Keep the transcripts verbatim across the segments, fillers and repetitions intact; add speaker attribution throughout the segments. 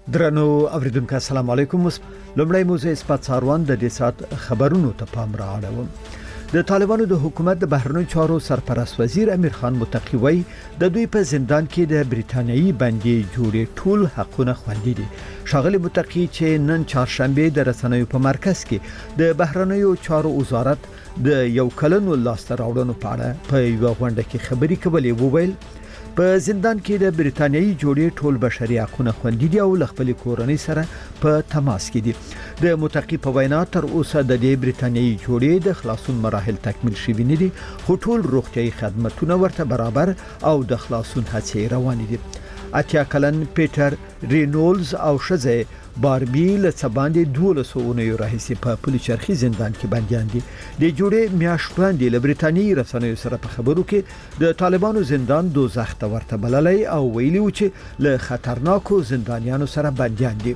Speaker 1: درنو اوریدونکو السلام علیکم. لومړی موضوع اثبات څاروان د دې سات خبرونو ته پام راوړم. د طالبانو د حکومت د بهرنیو چارو سرپرست وزیر امیر خان متقی وایي د دوی په زندان کې د بریتانیایی بندي جوړې ټول حقونه خوندي دي. ښاغلي متقی چې نن چهارشنبه د رسنیو په مرکز کې د بهرنیو چارو وزارت د یو کلنو لاسته راوړنو په اړه په یو غونډه کې خبري کولې وویل په زندان کې د بریتانیایی جوړې ټول بشري حقوقونه خوندي دي او خپل کورنۍ سره په تماس کې دي. د متقی په وینا تر اوسه د دې بریتانیایی جوړې د خلاصون مراحل تکمیل شوي نه دي، خو ټول روغتيایي خدماتونه ورته برابر او د خلاصون هڅې روان دي. اتیا کلن پیټر رینولز او شزه باربي له څباندې دولس اونیو راهیسې په پولیچرخي زندان کې بنديان دي. د جوړې میاشت وړاندې له بریتانیایی رسنیو سره په خبرو کې د طالبانو زندان دوزخ ته ورته بللی او ویلي و چې له خطرناکو زندانیانو سره بنديان دي.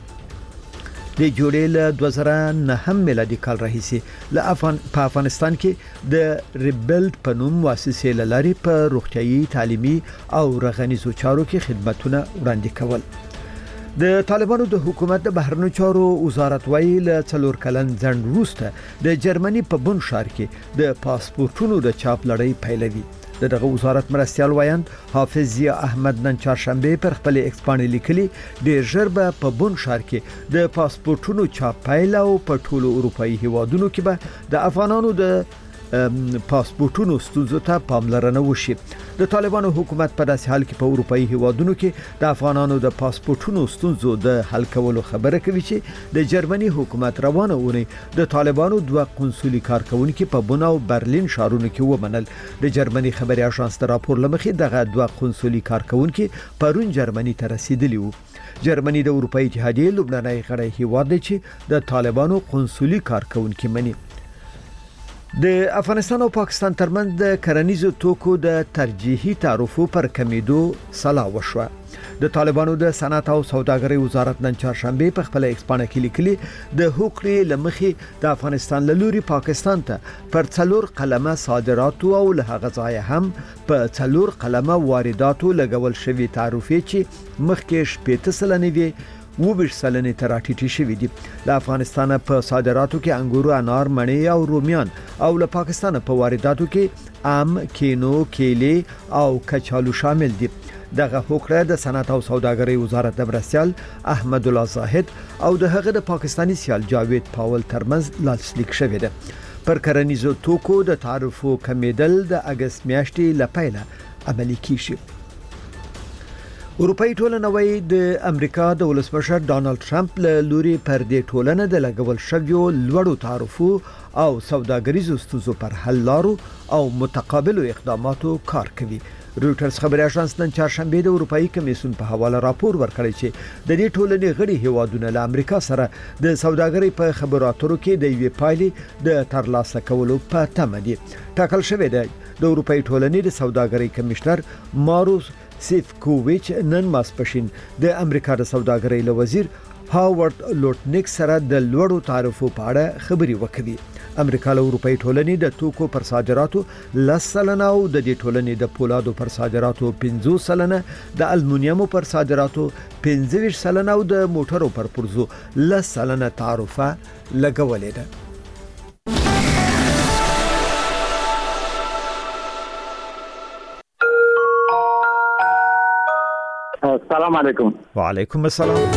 Speaker 1: د جوړې له دوه زره نهم میلادي کال راهیسې له افغان په افغانستان کې د ریبلډ په نوم مؤسسې لاري په روغتيایي تعلیمي او رغنیزو چارو کې خدماتونه وړاندې کول. د طالبانو د حکومت د بهرنیو چارو وزارت وایي له څلور کلن ځنډ وروسته د جرمني په بون ښار کې د پاسپورتونو د چاپ لړۍ پیلوي. دغه وزارت مرستيال وایند حافظ ضیا احمد نن چهارشنبه پر خپل ایکس باندې لیکلي ډېر ژر به په بون ښار کې د پاسپورتونو چاپ پیل او په ټولو اروپאי هیوادونو کې به د افغانانو د پاسپورتونو ستونزو ته پاملرنه وشي. د طالبانو حکومت په داسې حال کې په اروپאי هیوادونو کې د افغانانو د پاسپورتونو ستونزو د حل کولو خبره کوي چې د جرمني حکومت روانه ونی د طالبانو دوه قونسولي کارکونکو په بون او برلین ښارونو کې ومنل. د جرمني خبري اژانس د راپور لمخې دغه دوه قونسولي کارکونکو پرون جرمني ته رسیدلی وو. جرمني د اروپאי اتحادیې لومړنی غړی هیواد دی چې د طالبانو قونسولي کارکونکو مني. د افغانستان او پاکستان ترمنځ د کرنیزو توکو د ترجیحي تعرفو پر کمیدو سلا وشوه. د طالبانو د صنعت او سوداګرۍ وزارت نن چهارشنبه په خپل ایکس باندې کې لیکلي د حقوقي لمخې د افغانستان له لوري پاکستان ته پر څلور قلمه صادراتو او له هغه ځای هم په څلور قلمه وارداتو لګول شوی تعرفې چې مخکې شپږ سلنه وي وبش سلنې تراټیټي شوې دي. د افغانستان په صادراتو کې انګورو، انار، مڼې او رومیان او له پاکستان په وارداتو کې ام، کینو، کیلې او کچالو شامل دي. دغه حکم د صنعت او سوداګرۍ وزارت د مرستيال احمد الله زاهد او د هغه د پاکستاني سیال جاوید پاول ترمنځ لاسلیک شوی دی. پر کرنیزو توکو د تعرفو کمیدل د اگست میاشتې لپاره عملي کیږي. اروپאי ټولنه وايي د امریکا د ولسمشر ډانلډ ټرمپ له لوري پر دې ټولنه د لګول شویو لوړو تعرفو او سوداګریزو ستونزو پر حل لارو او متقابلو اقداماتو کار کوي. رويټرز خبري اژانس نن چهارشنبه د اروپאי کمیسیون په حواله راپور ورکړی چې د دې ټولنې غړي هیوادونه له امریکا سره د سوداګرۍ په خبرو اترو کې د یوې پایلې د ترلاسه کولو په تمه دي. ټاکل شوی دی د اروپאי ټولنې د سوداګرۍ کمشنر ماروس سیفکوویچ نن ماسپښین د امریکا د سوداګرۍ له وزیر هاورد لوټنیک سره د لوړو تعرفو په اړه خبري وکړي. امریکا له اروپאי ټولنې د توکو پر صادراتو لس سلنه او د دې ټولنې د پولادو پر صادراتو پنځه سلنه، د المونیمو پر صادراتو پنځه سلنه او د موټرو پر پرزو لس سلنه تعرفه لګولې ده.
Speaker 2: السلام علیکم.
Speaker 1: وعلیکم السلام.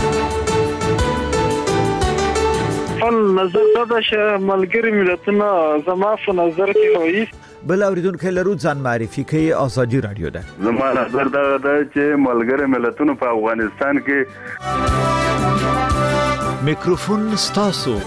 Speaker 3: فن نظر دا چې ملګری ملتونه زما په نظر کې وایي
Speaker 1: بل اوریدونکو لرو ځان معرفي کوي. ازادي رادیو ده.
Speaker 4: زما نظر دا ده چې ملګری ملتونه په افغانستان کې
Speaker 1: میکروفون ستاسو.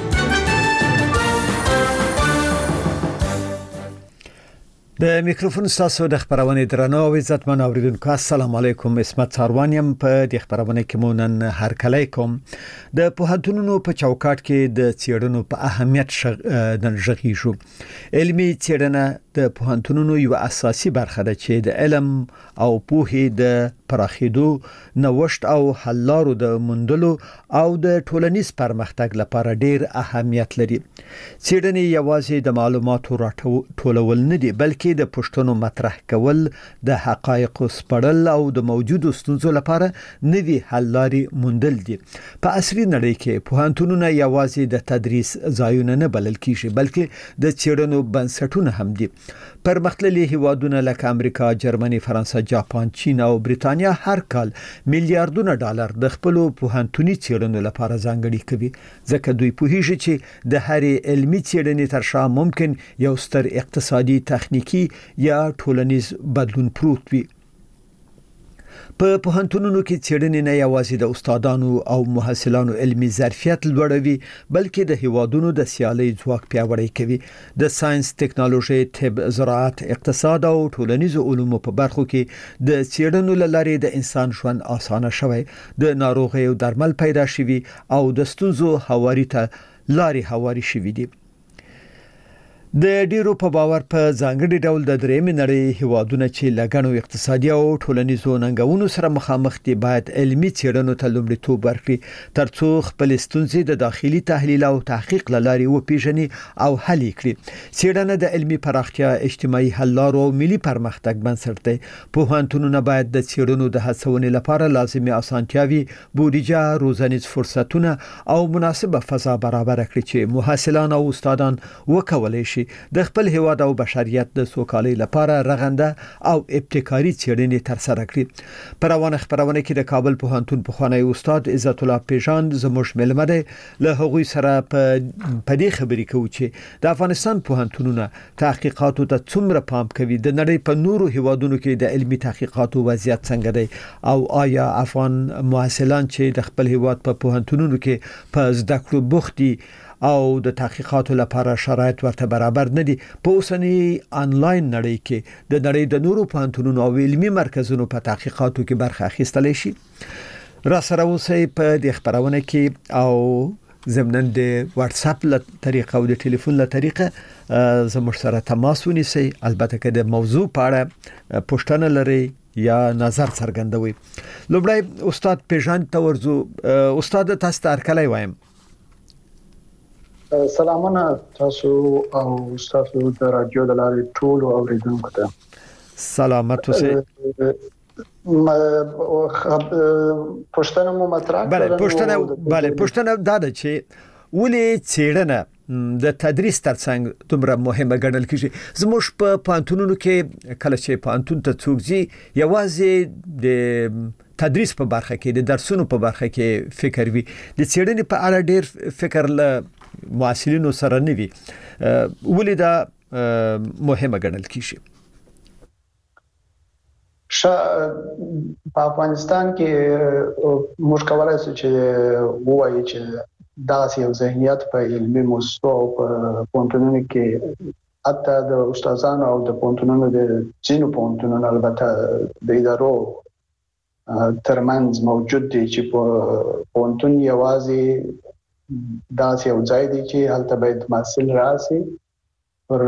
Speaker 1: د میکروفون ستاسو د خبرونه درنو او عزتمن اوریدونکو السلام علیکم. اسمت څاروانیم په د خبرونه کې مونن هر کله کوم د پوهنتونونو په چوکاټ کې د څېړنو په اهمیت د ژغې شو. علمي څېړنه د پوهنتونونو یو اساسي برخه ده چې د علم او پوهې د پراخېدو، نوښت او حل لارو د موندلو او د ټولنیز پرمختګ لپاره ډېر اهمیت لري. څېړنې یوازې د معلوماتو راټولول نه دي، بلکې د پوښتنو مطرح کول، د حقایقو سپړل او د موجودو ستونزو لپاره نوي حل لارې موندل دي. په عصري نړۍ کې پوهنتونونه یوازې د تدریس ځایونه نه بلل کیږي، بلکې د څېړنو بنسټونه هم دي. پرمختللي هیوادونه لکه امریکا، جرمني، فرانسه، جاپان، چین او بریتانیا هر کال میلیارډونه ډالر د خپل پوهنتوني څېړنو لپاره ځانګړي کوي، ځکه دوی پوهیږي چې د هرې علمي څېړنې تر شا ممکن یو ستر اقتصادي، تخنیکی یا ټولنیز بدلون پروت وي. په پوهنتونونو کې څېړنې نه یوازې د استادانو او محصلانو علمي ظرفیت لوړوي، بلکې د هیوادونو د سیالۍ ځواک پیاوړی کوي. د ساينس، ټکنالوژي، طب، زراعت، اقتصاد او ټولنیزو علومو په برخو کې د څېړنو لارې د انسان ژوند اسانه شوی، د ناروغیو درمل پیدا شوي او د ستونزو هواري ته لارې هواري شوي دي. د ډیرو په باور په ځانګړي ډول د درېمې نړۍ هیوادونه چې لګڼو اقتصادي او ټولنیزو ننګونو سره مخامخ دي باید علمي څېړنو ته لومړیتوب ورکړي، ترڅو خپل ستونزې د داخلي تحلیل او تحقیق لارې وپیژني او حل کړي. څېړنه د علمي پراختیا، اجتماعي حل لارو او ملي پرمختګ بنسټ دی. پوهنتونونه باید د څېړنو د هڅونې لپاره لازمي اسانتیاوي، بودیجه، روزنیز فرصتونه او مناسبه فضا برابر کړي چې محصلان او استادان وکولای شي د خپل هیواد او بشریت د سوکالۍ لپاره رغنده او ابتکاري څېړنې ترسره کړي. په روانه خبرونه کې د کابل پوهنتون پخوانی استاد عزت الله پیژاند زموږ ملمه دی. له هغوی سره په دې خبرې کوو چې د افغانستان پوهنتونونه تحقیقاتو ته څومره پام کوي، د نړۍ په نورو هیوادونو کې د علمي تحقیقاتو وضعیت څنګه دی، او آیا افغان محصلان چې د خپل هیواد په پوهنتونونو کې په زده کړو بوخت دي او د تحقیقاتو لپاره شرایط ورته برابر نه دي، په اوسنی آنلاین نړۍ کې د نړۍ د نورو پوهنتونونو او علمي مرکزونو په تحقیقاتو کې برخه اخیستلی شي. را سره اوسئ په دې خبرونه کې او ضمن د واتس اپ له طریقه او د ټلیفون له طریقه زموږ سره تماس ونیسئ. البته که د موضوع په اړه پوښتنه لرئ یا نظر څرګندوي. لومړی استاد پیژاند ته ورځو. استاد تاسو ته هرکلی وایم.
Speaker 5: سلامونه تاسو او تاسو د رادیو د لارې ټول اوریدونکو ته.
Speaker 1: سلامت اوسئ.
Speaker 5: پښتنه مو مطرح کړه.
Speaker 1: بله پښتنه بله پښتنه دا ده چې ولې څېړنه د تدریس ترڅنګ دومره مهمه ګڼل کیږي. زموږ په پوهنتونونو کې کله چې پوهنتون ته څوک ځي یوازې د تدریس په برخه کې، د درسونو په برخه کې فکر وي، د څېړنې په اړه ډېر فکر له محصلینو سره نه وي. ولې دا مهمه ګڼل کیږي؟
Speaker 5: په افغانستان کې موږ کولای شو چې ووایو چې داسې یو ذهنیت په علمي مؤسسو او په پوهنتونونو کې، حتی د استادانو او د پوهنتونونو د ځینو پوهنتونونو البته د ادارو ترمنځ موجود دی چې پوهنتون یوازې داسې یو ځای دی چې هلته باید محصل راشي، پر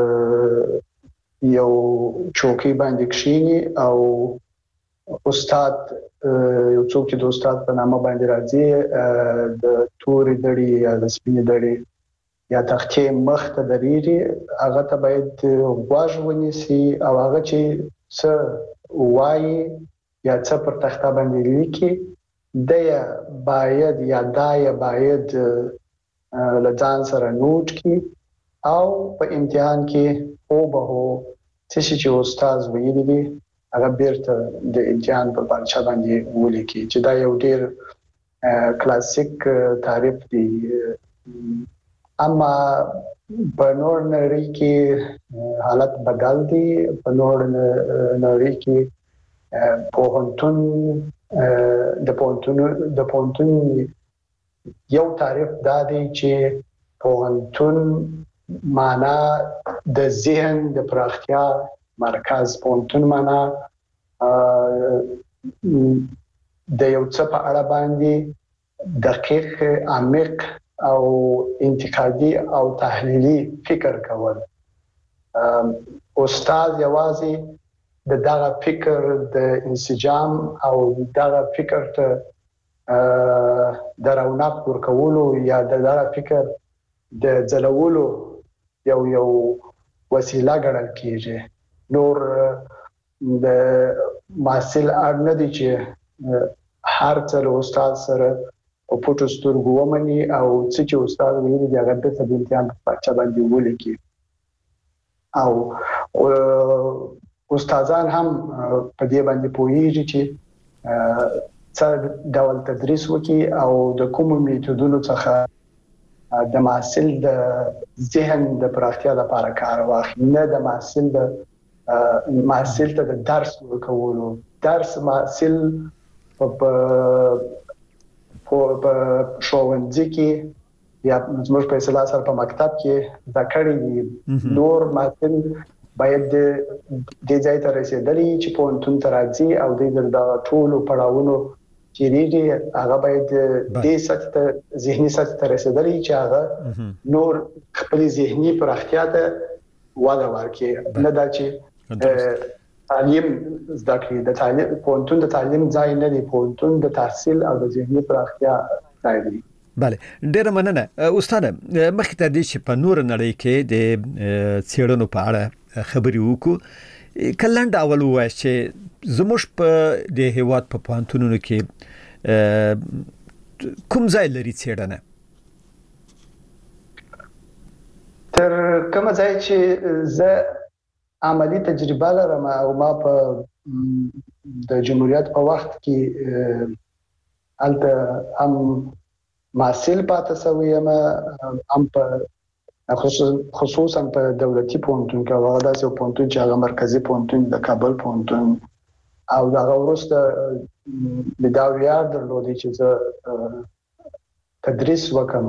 Speaker 5: یو چوکۍ باندې کښیني او استاد یو څوک چې د استاد په نامه باندې راځي د تورې دړې یا د سپینې دړې یا تختې مخ ته درېږي، هغه ته باید غوږ ونیسي او هغه چې څه وایي یا څه پر تخته باندې لیکي دی باید یا دای باید له ځان سره نوٹ کی او په امتحان کې او به هو څه چې استاد ویلي دي هغه بیرته د امتحان په پارچه باندې ولیکي، چې دا یو ډیر کلاسیک تعریف دی. اما په نور نړۍ کې حالت بدل دی. په نور نړۍ کې پوهنتون د پوهنتون د پوهنتون یو تعریف دا دی چې پوهنتون معنا د ذهن د پراختیا مرکز، پوهنتون معنا د یو څه په اړه باندې دقیق، عمیق او انتقادي او تحلیلي فکر کول. استاد یوازې د دغه فکر د انسجام او دغه فکر ته د رونق ورکولو یا د دغه فکر د ځلولو یو یو وسیله ګڼل کیږي. نور د محصل اړ نه دي چې هر څه له استاد سره په پټو سترګو ومني او څه چې استاد ویلي دي هغه د امتحان په پاچا باندې ولیکي. او استادان هم په دې باندې پوهیږي چې څه ډول تدریس وکړي او د کومو میتودونو څخه د محصل د ذهن د پراختیا لپاره کار واخلي، نه د محصل د محصل ته د درس ورکولو. درس محصل په په ښوونځي کې یا زموږ په اصطلاح سره په مکتب کې ذکرې دي. نور محصل باید د دې ځای ته رسیدلی چې په انتون ته راځي او د دغه ټولو پړاوونو چې ریږي هغه باید د سطح ته ذهني سطح ته رسیدلی چې هغه نور خپل ذهني پراختیا ته وده ورکړي، نه دا چې تعلیم زده کړي. د تعلیم پونتون د تعلیم ځای نه دی، پونتون د تحصیل او د ذهني پراختیا ځای دی.
Speaker 1: بله، ډیره مننه استاد. مخکې تر دې چې په نور نړۍ کې د څېړنو په اړه خبرې وکړو، کلند اول وایي چې زموږ په د هیواد په پوهنتونونو کې کوم ځای لري څېړنه؟
Speaker 5: تر کوم ځای چې زه عملی تجربه لرم او ما په د جمهوریت په وخت کې الته هم محصل پاتې شوی یم، هم په خصوصا په دولتي پوهنتون کې هغه داسې پوهنتون چې هغه مرکزی پوهنتون د کابل پوهنتون او دغه وروسته د دا ویاړ درلودی چې زه تدریس وکم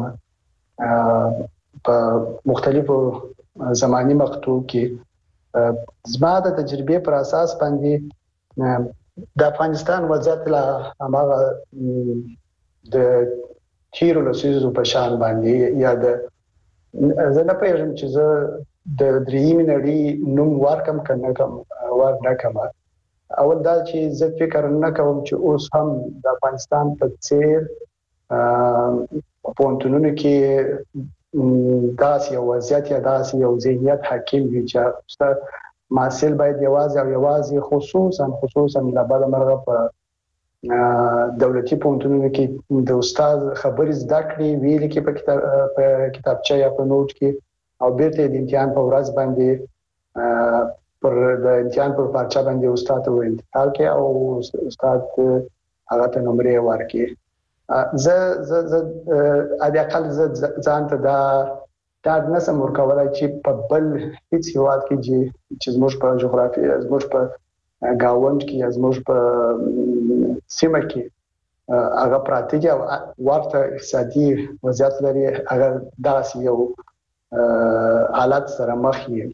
Speaker 5: په مختلفو زماني مقطعو کې. زما د تجربې پر اساس باندې د افغانستان وضعیت لا هغه د تیرو لسیزو په شان باندې یا د زه نه پېژنم چې زه د درېیمې نړۍ نوم ورکم کنه کوم ور نه کوم. اول دا چې زه فکر نه کوم چې اوس هم د افغانستان په څیر پوهنتونونو کې داسې یو وضعیت یا داسې یو ذهنیت حاکم وي چې محصل باید یوازې او یوازې خصوصا خصوصا له بده مرغه په دولتي پوهنتونونو کې د استاد خبرې زده کړې ویلي کې په کتابچه یا په نوټ کې او بیرته د امتحان په ورځ باندې پر د امتحان پر پارچه باندې استاد ته انتقال کې او استاد هغه ته نمرې ورکړي. زه زه زه د اقل زه ځان ته دا دا نسم ورکولای چې په بل هیڅ هیواد کې چې زموږ په جغرافیه زموږ په گاوند کې زموږ په سیمه کې هغه پراته دي او ورته اقتصادي وضعیت لري، هغه داسې یو حالت سره مخ یې.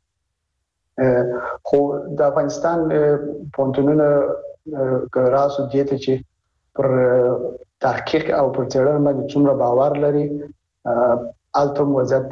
Speaker 5: خو د افغانستان پوهنتونونه راسو دي ته چې پر تحقیق او پر څېړنه باندې څومره باور لري، الته وضعیت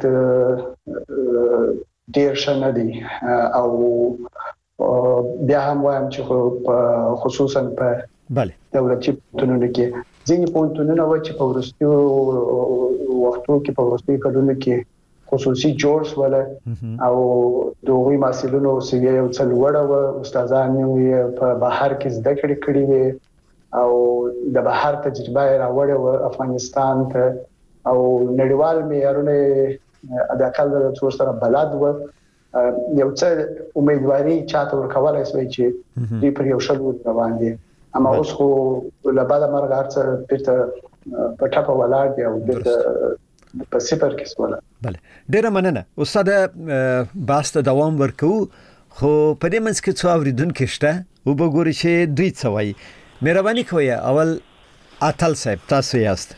Speaker 5: ډیر ښه نه دی. او بیا هم وایم چې خصوصا په
Speaker 1: بله
Speaker 5: دولتي پوهنتونونو کې ځینې پوهنتونونه و چې په وروستیو وختو کې په وروستیو کلونو کې خصوصي جوړ شول او د هغوی محصلینو سویه یو څه لوړه وه، استادان یې په بهر کې زده کړې کړې وې او د بهر تجربه یې راوړې وه افغانستان ته او نړیوال معیارونه د اقل د څو سره بلد وه. یو څه امیدواري چاته ورکولای شوی چې دوی پر یو ښه لور روان دي، اما اوس خو له بده مرغه هر څه بیرته په ټپه ولاړ دي او بیرته په صفر کې سوله.
Speaker 1: بله، ډیره مننه استاد. بحث ته دوام ورکو خو په دې منځ کې څو اوریدونکي شته وبګوري چې دوی څه وایي. مهرباني کوئ اول اتل صاحب تاسو یاست.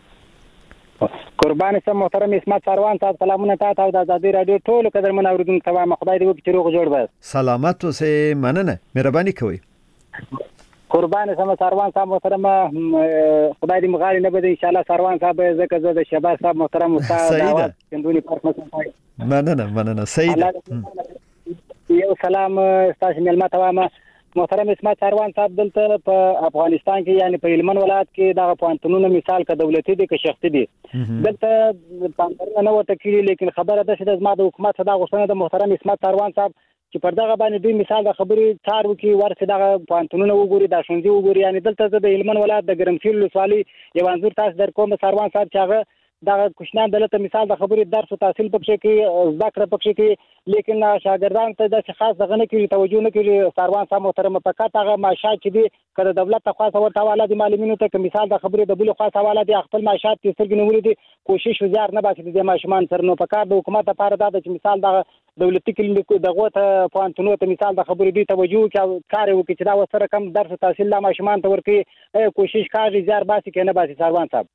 Speaker 6: قربان سم محترم اسمت سروان صاحب، سلامونه تاسو او د آزادۍ رادیو ټولو قدرمن اوریدونکو ته. خدای دې وکړي چې روغ جوړ وي.
Speaker 1: سلامت اوسئ. مننه، مهرباني کوئ.
Speaker 6: قربان سم سروان صاحب محترم، خدای دې مغالي نه بده ان شاء الله. سروان صاحب زکه زه د شهباز صاحب محترم استاد دعوت کندونی پارک مسعود.
Speaker 1: مننه مننه. صحیح ده.
Speaker 6: یو سلام تاسو ملما ته وایم محترم اسمت سروان صاحب دلته په افغانستان کې یعنی په هلمند ولایت کې دا پوهنتونونه مثال ک دولتي دي که شخصي دي دلته پاملرنه نه وته کیږي لیکن خبره ده چې د حکومت دا غوښتنه د محترم اسمت سروان صاحب چې پر دغه باندې دوی مثال د خبرې څار وکي ورته دغه پوهنتونونه وګوري د شونځي وګوري یعنی دلته د هلمند ولایت د ګرمسیر ولسوالۍ یو انځور تاسو در کوم سروان صاحب چې هغه دا کوشنان دلته مثال د خبرې درس او تحصیل پکې کې ذکر پکې کې لیکن شاګردان ته د خاص دغه نه کې توجه نه کوي سروان صاحب محترم فقط هغه معاشات چې دي کله دولت ته خاصه ورته حواله دي معلمینو ته مثال د خبرې د بل خاصه حواله دي خپل معاشات چې څنګه نیولې دي کوشش وزار نه باسي د ماشومان سره نو فقط د حکومت لپاره دا چې مثال د دولتي کلینیکو دغه ته پوهنتونو ته مثال د خبرې دی توجه کوي کار وکړي چې دا وسره کم درس او تحصیل لا ماشومان ته ورکړي کوشش کوي زیار باسي کنه باسي سروان صاحب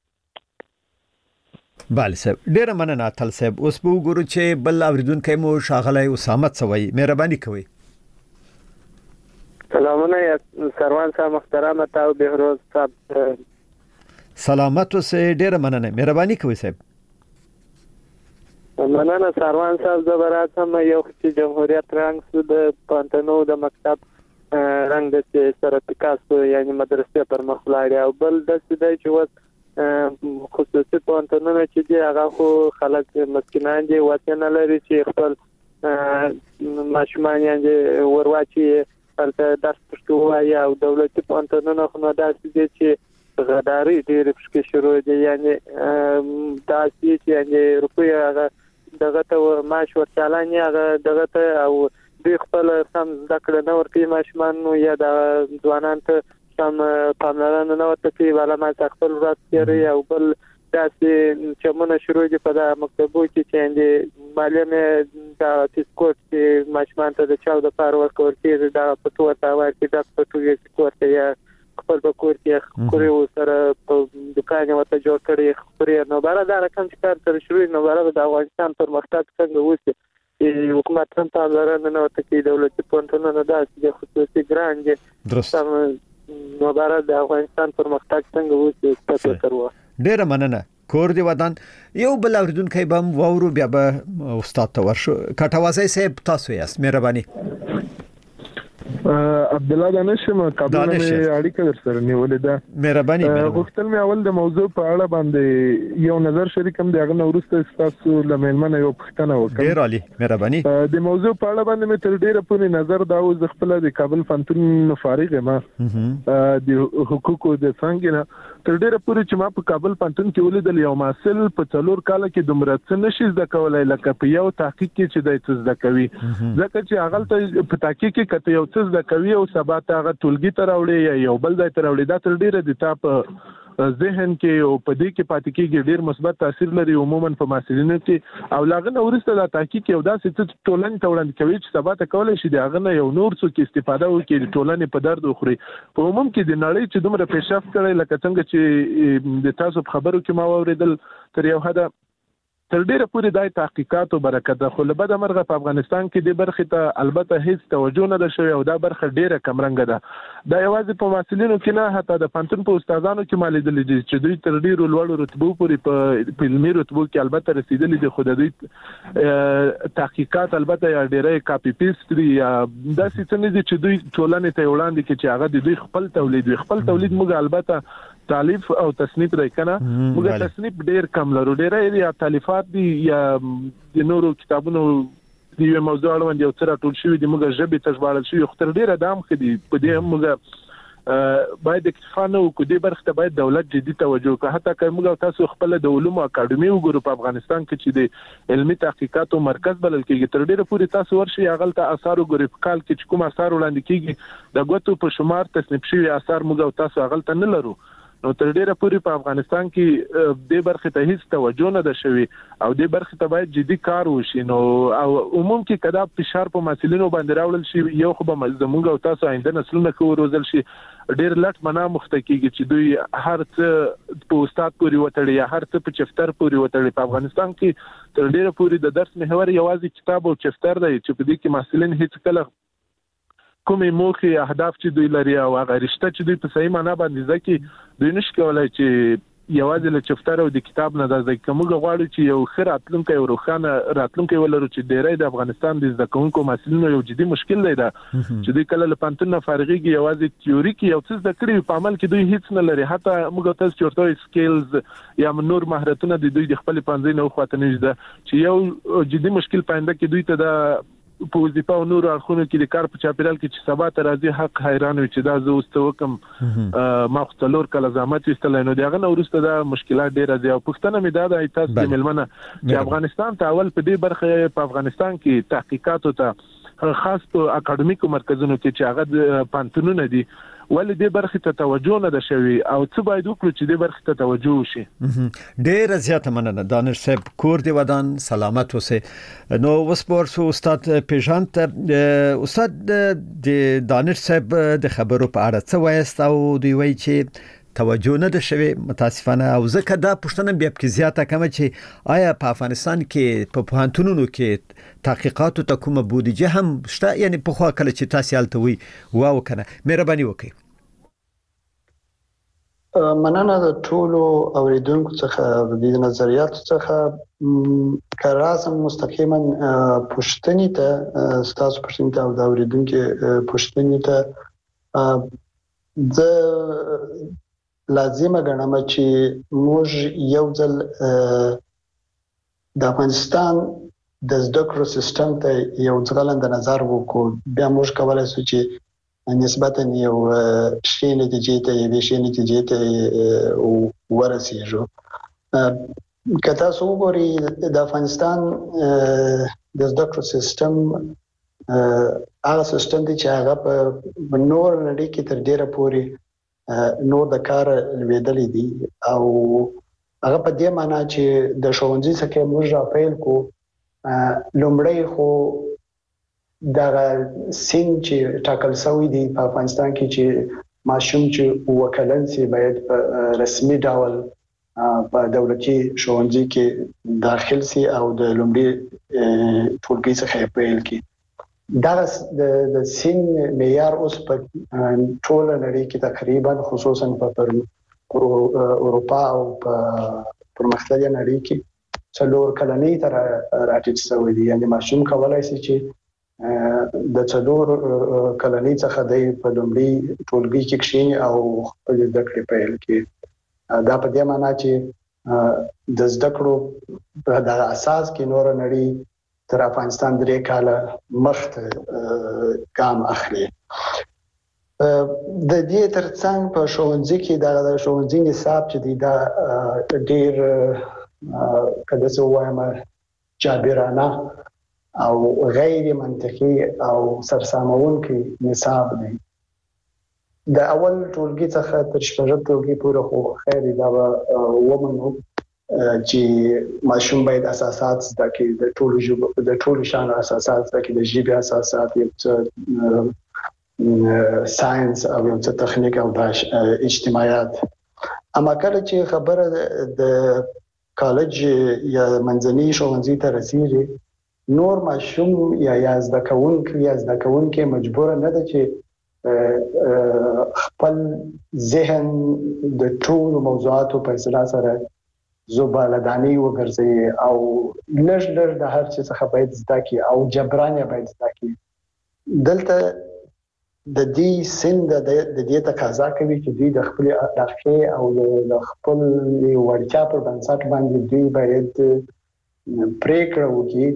Speaker 1: بله صاحب ډیره مننه اتل صاحب اوس به وګورو چې بل اوریدونکو مو شاغلی اسامت سوی مهرباني کوي
Speaker 7: سلامونه سروان صاحب محترم تاسو بهروز صاحب
Speaker 1: سلامت اوسه ډیره مننه مهرباني کوي صاحب
Speaker 7: مننه سروان صاحب زبراتم یو چې جمهوریت رنګ سود پانتنو د مکتب رنګ د سرتیکاس یعنی مدرسې پر مخلاړي او بل د سده چې وس خصوصي پوهنتونونه چې دی هغه خو خلک مسکینان دي وطن لري چې خپل ماشومان یې ورواچي هلته درس پښتو وایي او دولتي پوهنتونونه خو نه داسې دي چې غداري ډېرې پکې شروع دي یعنی داسې چې یعنی روپۍ هغه دغه ته معاش ورچالانې هغه دغه ته او دوی خپل سم زده کړه نه ورکوي ماشومانو یا د ځوانانو ته سم پاملرنه نه ورته کوي والا ما خپل ورځ تېروي او بل داسې چمونه شروع دي په د مکتبو کې چې معلم د تسکوت چې ماشومان ته د چاو د پار ورکول کېږي دا په توګه تا ورکړي دا په توګه کوته یا خپل په کور کې کوري سره په دکان ورته جوړ کړي خوري نو بار دا رقم چې کار تر شروع نو بار د افغانستان پر مختلف څنګه وځي حکومت هم پاملرنه نه ورته کوي دولتي پوهنتونونه داسې خصوصي ګران دي درست نو بار د افغانستان پر مختلف څنګه وځي تاسو تروا
Speaker 1: ډیره مننه کور دی ودان یو بل اوریدونکو بم وورو بیا به استاد ته ورشو کټوازی صاحب تاسو یاست مهرباني
Speaker 8: عبد الله دانش ما کابل مې اړیکه در سره نیولې ده
Speaker 1: مهرباني
Speaker 8: غوښتل مې اول د موضوع په اړه باندې یو نظر شریکم دی هغه نورسته تاسو لمنمنه یو پښتنه وکړه
Speaker 1: ډیر عالی مهرباني
Speaker 8: د موضوع په اړه باندې مې تر ډیره پورې نظر دا و ز خپل د کابل فنتون فارغ ما د حقوقو د څنګه تر ډیره پورې چې ما په کابل فنتون کې ولیدل یو محصل په څلور کال کې دومره څه نشي زده کولای لکه په یو تحقیق کې چې د څه زده کوي ځکه چې هغه ته په تحقیق کې کته یو څه زده کوي او سبا ته هغه ټولګي ته راوړي یا یو بل ځای ته راوړي دا تر ډیره د تا په ذهن کې او په دې کې پاتې کېږي ډیر مثبت تاثیر لري عموما په محصلینو کې او لاغه نو ورسته د تحقیق یو داسې څه ټولنې ته وړاندې کوي چې سبا ته کولای شي دا غنه یو نور څه استفاده وکړي د ټولنې په درد وخوري په عموم کې د نړۍ چې دومره پیشرفت کړي لکه څنګه چې د تاسو په خبرو کې ما اوریدل تر یو حد تر ډیره پورې د تحقیقاتو برکت خو له بده مرغه په افغانستان کې د برخې ته البته هیڅ توجه نه ده شوی او دا برخه ډیره کمرنګه ده دا یوازې په محصلینو کې نه حتی د پانتون په استادانو کې مالیدل دي چې دوی تر ډیرو لوړو رتبو پورې په علمي رتبو کې البته رسیدلي دي خو د دوی تحقیقات البته یا ډیره کاپی پیست دي یا داسې څه نه دي چې دوی ټولنې ته وړاندې کې چې هغه د دوی خپل تولید وي خپل تولید موږ البته تالیف او تصنیف راځي کنه موږ تصنیف ډیر کم لرو ډیره یا تالیفات دي یا د نورو کتابونو د یو موضوع اړوند یو څه راټول شوی د موږ ژبې ته ژباړل شوی خو تر ډیره دام خدي په دې هم موږ باید اکتفا نه وکړو د برخه ته باید دولت جدي توجه وکړي حتی که موږ تاسو خپل د علومو اکاډمي وګورو په افغانستان کې چې د علمي تحقیقاتو مرکز بلل کېږي تر ډیره پورې تاسو ورشي هغه ته آثار وګورئ په کال کې چې کوم آثار وړاندې کېږي د غوتو په شمار تصنیف شوی آثار موږ تاسو هغه ته نه لرو نو تر ډیره پورې په افغانستان کې د برخه ته هیڅ توجه نه ده شوی او د برخه ته باید جدي کار وشي نو او عموم کې کدا فشار په مسلینو باندې راوړل شي یو خو به زموږ او تاسو آینده نسلونه کو روزل شي ډیر لټ منا مختکیږي چې دوی هر څه په استاد پورې وتړي یا هر څه په چفتر پورې وتړي په افغانستان کې تر ډیره پورې د درس محور یوازې کتاب او چفتر دی چې په دې کې مسلین هیڅ کله کومې موخې اهداف چې دوی لري او هغه رشته چې دوی په صحیح معنا باندې ځکه دوی نشي کولای چې یوازې له چفتر او د کتاب نه د کومه غواړي چې یو خیر راتلونکي او روښانه راتلونکي ولرو چې ډیری د افغانستان د زده کوونکو مسلونو یو جدي مشکل دی دا چې دوی کله له پانتون نه فارغيږي یوازې تیوري کې یو څه زده کړي په عمل کې دوی هیڅ نه لري حتی موږ تاسو چورته سکیلز یا نور مهارتونه د دوی د خپل پانځې نه خواته نشته چې یو جدي مشکل پاینده کې دوی ته د په وظیفه او نور اړخونو کې د کار په چاپیرال کې چې سبا ته راځي حق حیران وي چې دا زه اوس ته وکم ما خو څلور کله زحمت ایستلی نو دغه نه وروسته دا مشکلات ډېر دي او پوښتنه مې دا ده تاسو د ملمنه چې افغانستان ته اول په دې برخه په افغانستان کې تحقیقاتو ته خاص په اکاډمیکو مرکزونو کې چې هغه پانتونونه دي ولې دې برخه ته توجه نه ده شوی او څه باید وکړو چې دې برخه ته توجه وشي.
Speaker 1: ډېر زیاته مننه دانش صاحب کور دی ودان سلامت اوسه. نو وسپور سو استاد پیژانت استاد د دانش صاحب د خبرو په اړه څه وایست او دوی وایي چې توجه نه ده شوی متاسفانه او ځکه دا پوښتنه بیا په زیاته کوم چې آیا په افغانستان کې په پوهنتونونو کې تحقیقاتو ته کومه بودیجه هم شته یعنی په خوا کله چې تاسو حالت وي واو کنه مهرباني وکړئ.
Speaker 5: مننه د ټولو اوریدونکو څخه د دې نظریاتو څخه کاراسم مستقیما پوښتنې ته تاسو پوښتنې ته او د اوریدونکو پوښتنې ته د لازمه ګڼم چې موږ یو ځل د افغانستان د زده کړو سیستم ته یو ځلند نظر وکړو بیا موږ کولای شو چې نسبتا یو شی نتیجې ته یو شی نتیجې ته ورسیږو. که تاسو وګورئ د افغانستان د زده کړو سیستم هغه سیستم دی چې هغه په نور نړۍ کې تر ډیره پورې نور د کار لویدلې دي او هغه په دې معنی چې د ښوونځي څخه موږ را پیل کو لومړی خو دا سین چې ټاکل شوی دی په افغانستان کې چې ماشوم چې وکلن سي باید په رسمي ډول په دولتي ښوونځي کې داخل سي او د لومړي ټولګي څخه پیل کی دا د سین معیار اوس په ټول نړۍ کې تقریبا خصوصا په اروپا او په پرمختللې نړۍ کې څلور کلنۍ تر راټیټ شوی دی یعنی ماشوم کولای شي چې د څلور کلنۍ څخه د په لومړي ټولګي کې کښیني او خپل زده کړې پیل کړي دا په دې معنی چې د زده کړو په د اساس کې نور نړۍ تر افغانستان درې کاله مخته ګام اخلي. د دې ترڅنګ په ښوونځي کې د ښوونځي نصاب چې دی دا ډېر کله څه وایم جابرانه او غیر منطقي او سرسامونکي نصاب دی. د اول ټولګي څخه تر شپږم ټولګي پورې خو خیر دا ومنو چې ماشوم باید اساسات زده کړي د ټولو ژبو د ټولو شان اساسات زده کړي د ژبې اساسات یو څه ساينس او یو څه تخنیک او د اجتماعیات. اما کله چې خبره د کالج یا منځني ښوونځي ته رسیږي نور ماشوم یا یا زده کوونکی یا زده کوونکی مجبور نه ده چې خپل ذهن د ټولو موضوعاتو په اصطلاح سره زبالدانی وګرځي او لږ لږ د هر څه څخه باید زده کړي او جبرانه باید زده کړي. دلته د دې سند د دې تقاضا کوي چې دوی د خپل علاقې او د خپل وړتیا پر بنسټ باندې دوی باید پریکړه وکړي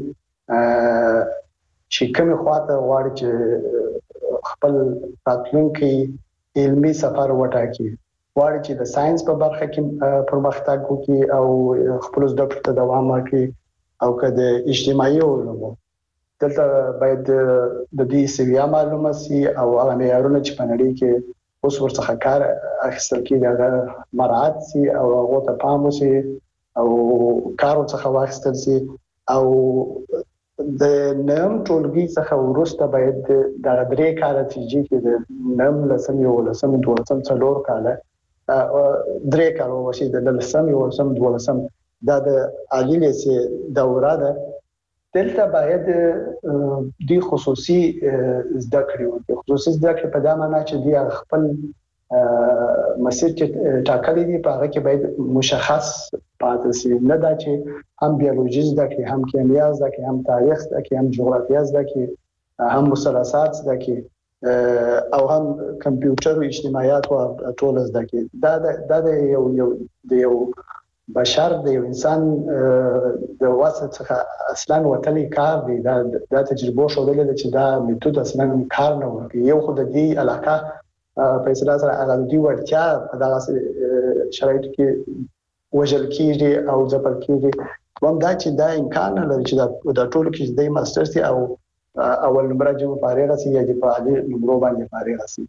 Speaker 5: چې کومه خواته غواړي چې خپل راتلونکي علمي سفر وټاکي غواړي چې د ساينس په برخه کې پرمختګ وکړي او خپل زده کړو ته دوام ورکړي او که د اجتماعي علومو دلته باید د دې سویا معلومه سي او هغه معیارونه چې په نړۍ کې اوس ورڅخه کار اخیستل کېږي هغه مراعات سي او هغه ته پام وشي او کار ورڅخه واخیستل سي او د نیم ټولګي څخه وروسته باید د درې کال نتیجې کې د نیم لسم یو لسم دولسم څلور کاله درې کال وشي د لسم یو لسم دولسم دا د عالی لیسې دوره ده. دلته باید د خصوصي زده کړې وکړي. خصوصي زده کړې په دا معنی چې دی خپل مسیر چې ټاکلي دي په هغه کې باید مشخص پاتې شي، نه دا چې هم بیولوژي زده کړي، هم کیمیا زده کړي، هم تاریخ زده کړي، هم جغرافیه زده کړي، هم مثلثات زده کړي او هم کمپیوټر او اجتماعیات او ټول زده کړي. دا دا د یو یو د یو بشر د یو انسان د واسط څخه اصلا وتلی کار دی. دا د تجربو شوړل چې دا میتود اصلا کار نه ورکوي. یو خو د دې علاقه په اصطلاح سره هغه د ورتیا په دغه شرایطو کې وژل کیږي او ځپل کیږي. هم دا چې دا امکان لري چې دا ټول کې د ماسترز او اول نمبر جمع فارغ سي یا د فعالي نمبر باندې فارغ سي.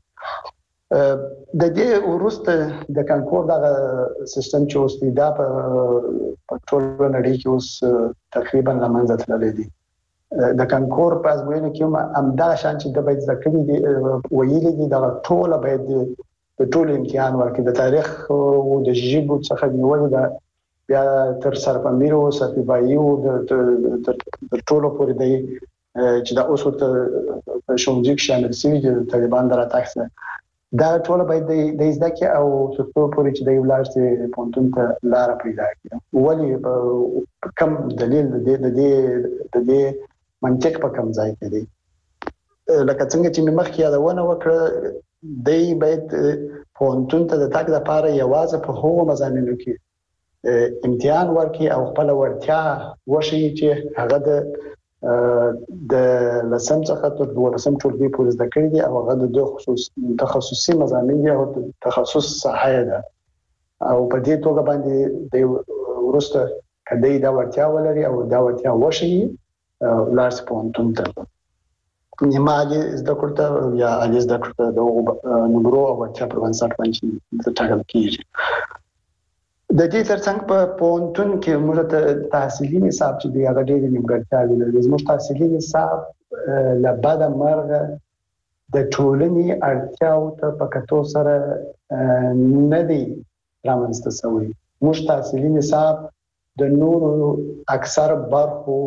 Speaker 5: د دې ورسته د کانکور دغه سیستم چې اوس دی دا په ټول نړۍ کې اوس تقریبا لمنځه تللی دی. د کانکور په ازموینه کې هم دا شان چې د باید ذکر دي ویلي دي دا ټول باید د ټول امتحان ورکړي، د تاریخ او د ژبو څخه نیول دا بیا تر سرپمیرو سرپایو د تر ټولو پورې دی چې دا اوس ته شومځي کې شامل شوی د طالبان دراتښت دا ټول باید د زده کې او څو پورې چې د ولارسي پونتون ته لار پیدا کړي. ولی کم دلیل د دې د دې منطق په کم ځای کې دی. لکه څنګه چې مخکې یادونه وکړه دی باید پونتون ته د تاګ لپاره یوازې په هغو مضامینو کې امتحان ورکړي او خپل ورتیا وشي چې هغه د د لسم څخه تر دولسم ټولګي پورې زده کړي دي او هغه د خصوص تخصصي مضامین دي او تخصص ساحه ده او په دې توګه باندې د ورسته کدی دا ورتیا ولري او دا ورتیا وشي لارس پونتون ته نیمه زده کړه یا اړ زده کړه د نمبرو او ورتیا په بنسټ باندې د ټاکل کیږي. د دې ترڅنګ په پونتون کې موږ ته تحصیلي نصاب چې دی هغه ډېر نیمګړتیاوې لري. زموږ تحصیلي نصاب له بعد مرغه د ټولنې اړتیاو ته په کتو سره نه دی رامنځته شوی. موږ تحصیلي نصاب د نورو اکثر برخو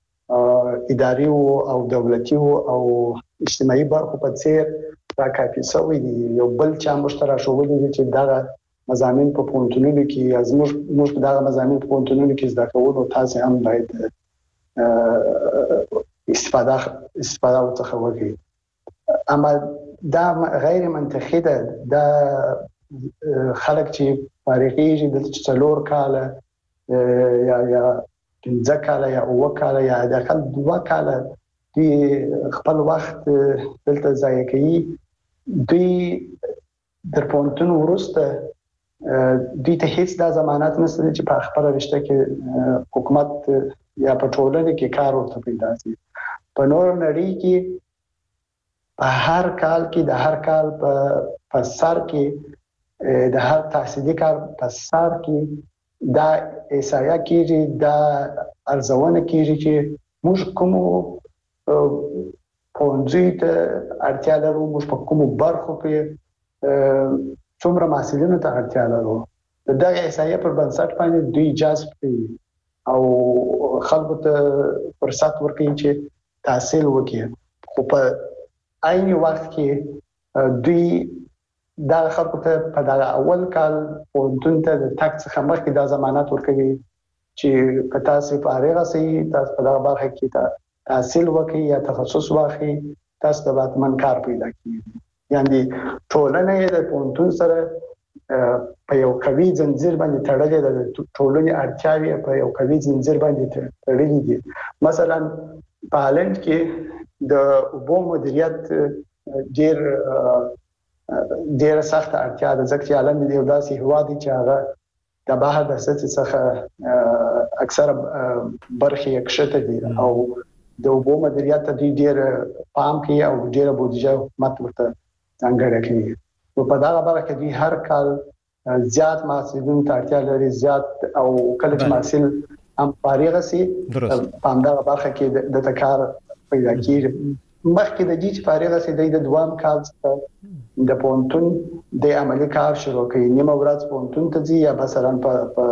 Speaker 5: اداري او دولتي او اجتماعي برخو په څیر راکافي شوی دی. یو بل چا مشترک شوی دی چې دا مضامین په پونتونونو کې از موږ موږ په دغه مضامین په پونتونونو کې زده کوو، تاسو هم باید استفاده استفاده وکړئ وکړي. اما دا غیر منطقي ده. دا خلک چې فارغېږي د څلور کاله یا یا پنځه کاله یا اووه کاله یا د اقل دوه کاله دوی خپل وخت دلته ضایع کوي. دوی در پونتون وروسته دوی ته هیڅ دا ضمانت نشته چې په خپل رشته کې حکومت یا په ټولنه کې کار ورته پیدا شي. په نور نړۍ کې په هر کال کې د هر کال په سر کې د هر تحصیلي کار په سر کې دا احصایه کیږي، دا ارزونه کیږي چې موږ کوم پونځي ته اړتیا لرو، موږ په کوم برخو کې څومره محصلینو ته اړتیا لرو. دغه احصایه پر بنسټ باندې دوی جذب کوي او خلکو ته فرصت ورکوي چې تحصیل وکړي. خو په عین وخت کې دوی دا خلکو ته په دغه اول کال پونتون ته د تک څخه مخکې دا ضمانت ورکوي چې که تاسو فارغ سئ، تاسو په دغه برخه کې تحصیل وکړئ یا تخصص واخلئ، تاسو ته باید کار پیدا کړئ. یعنی ټولنه د پونتون سره په یو قوي زنجیر باندې تړلې ده. د ټولنې اړتیاوې په یو قوي زنجیر باندې تړلې دي. مثلا په هالند کې د اوبو مدیریت ډېر ډېر سخت اړتیا ده، ځکه چې هالند یو داسې هیواد دی چې هغه د بحر د سطحې څخه اکثره برخې یې کښته دي او د اوبو مدیریت ته دوی ډېر پام کوي او ډېره بودیجه حکومت ورته ځانګړې کړي. نو په دغه برخه کې دوی هر کال زیات محصلینو ته اړتیا لري، زیات او کله چې محصل هم فارغ شي په همدغه برخه کې د کار پیدا کیږي. مخکې د دې چې فارغ شي د دوام کال څخه د پونتون د عملي کار شروع کوي. نیمه ورځ پونتون ته ځي یا مثلا په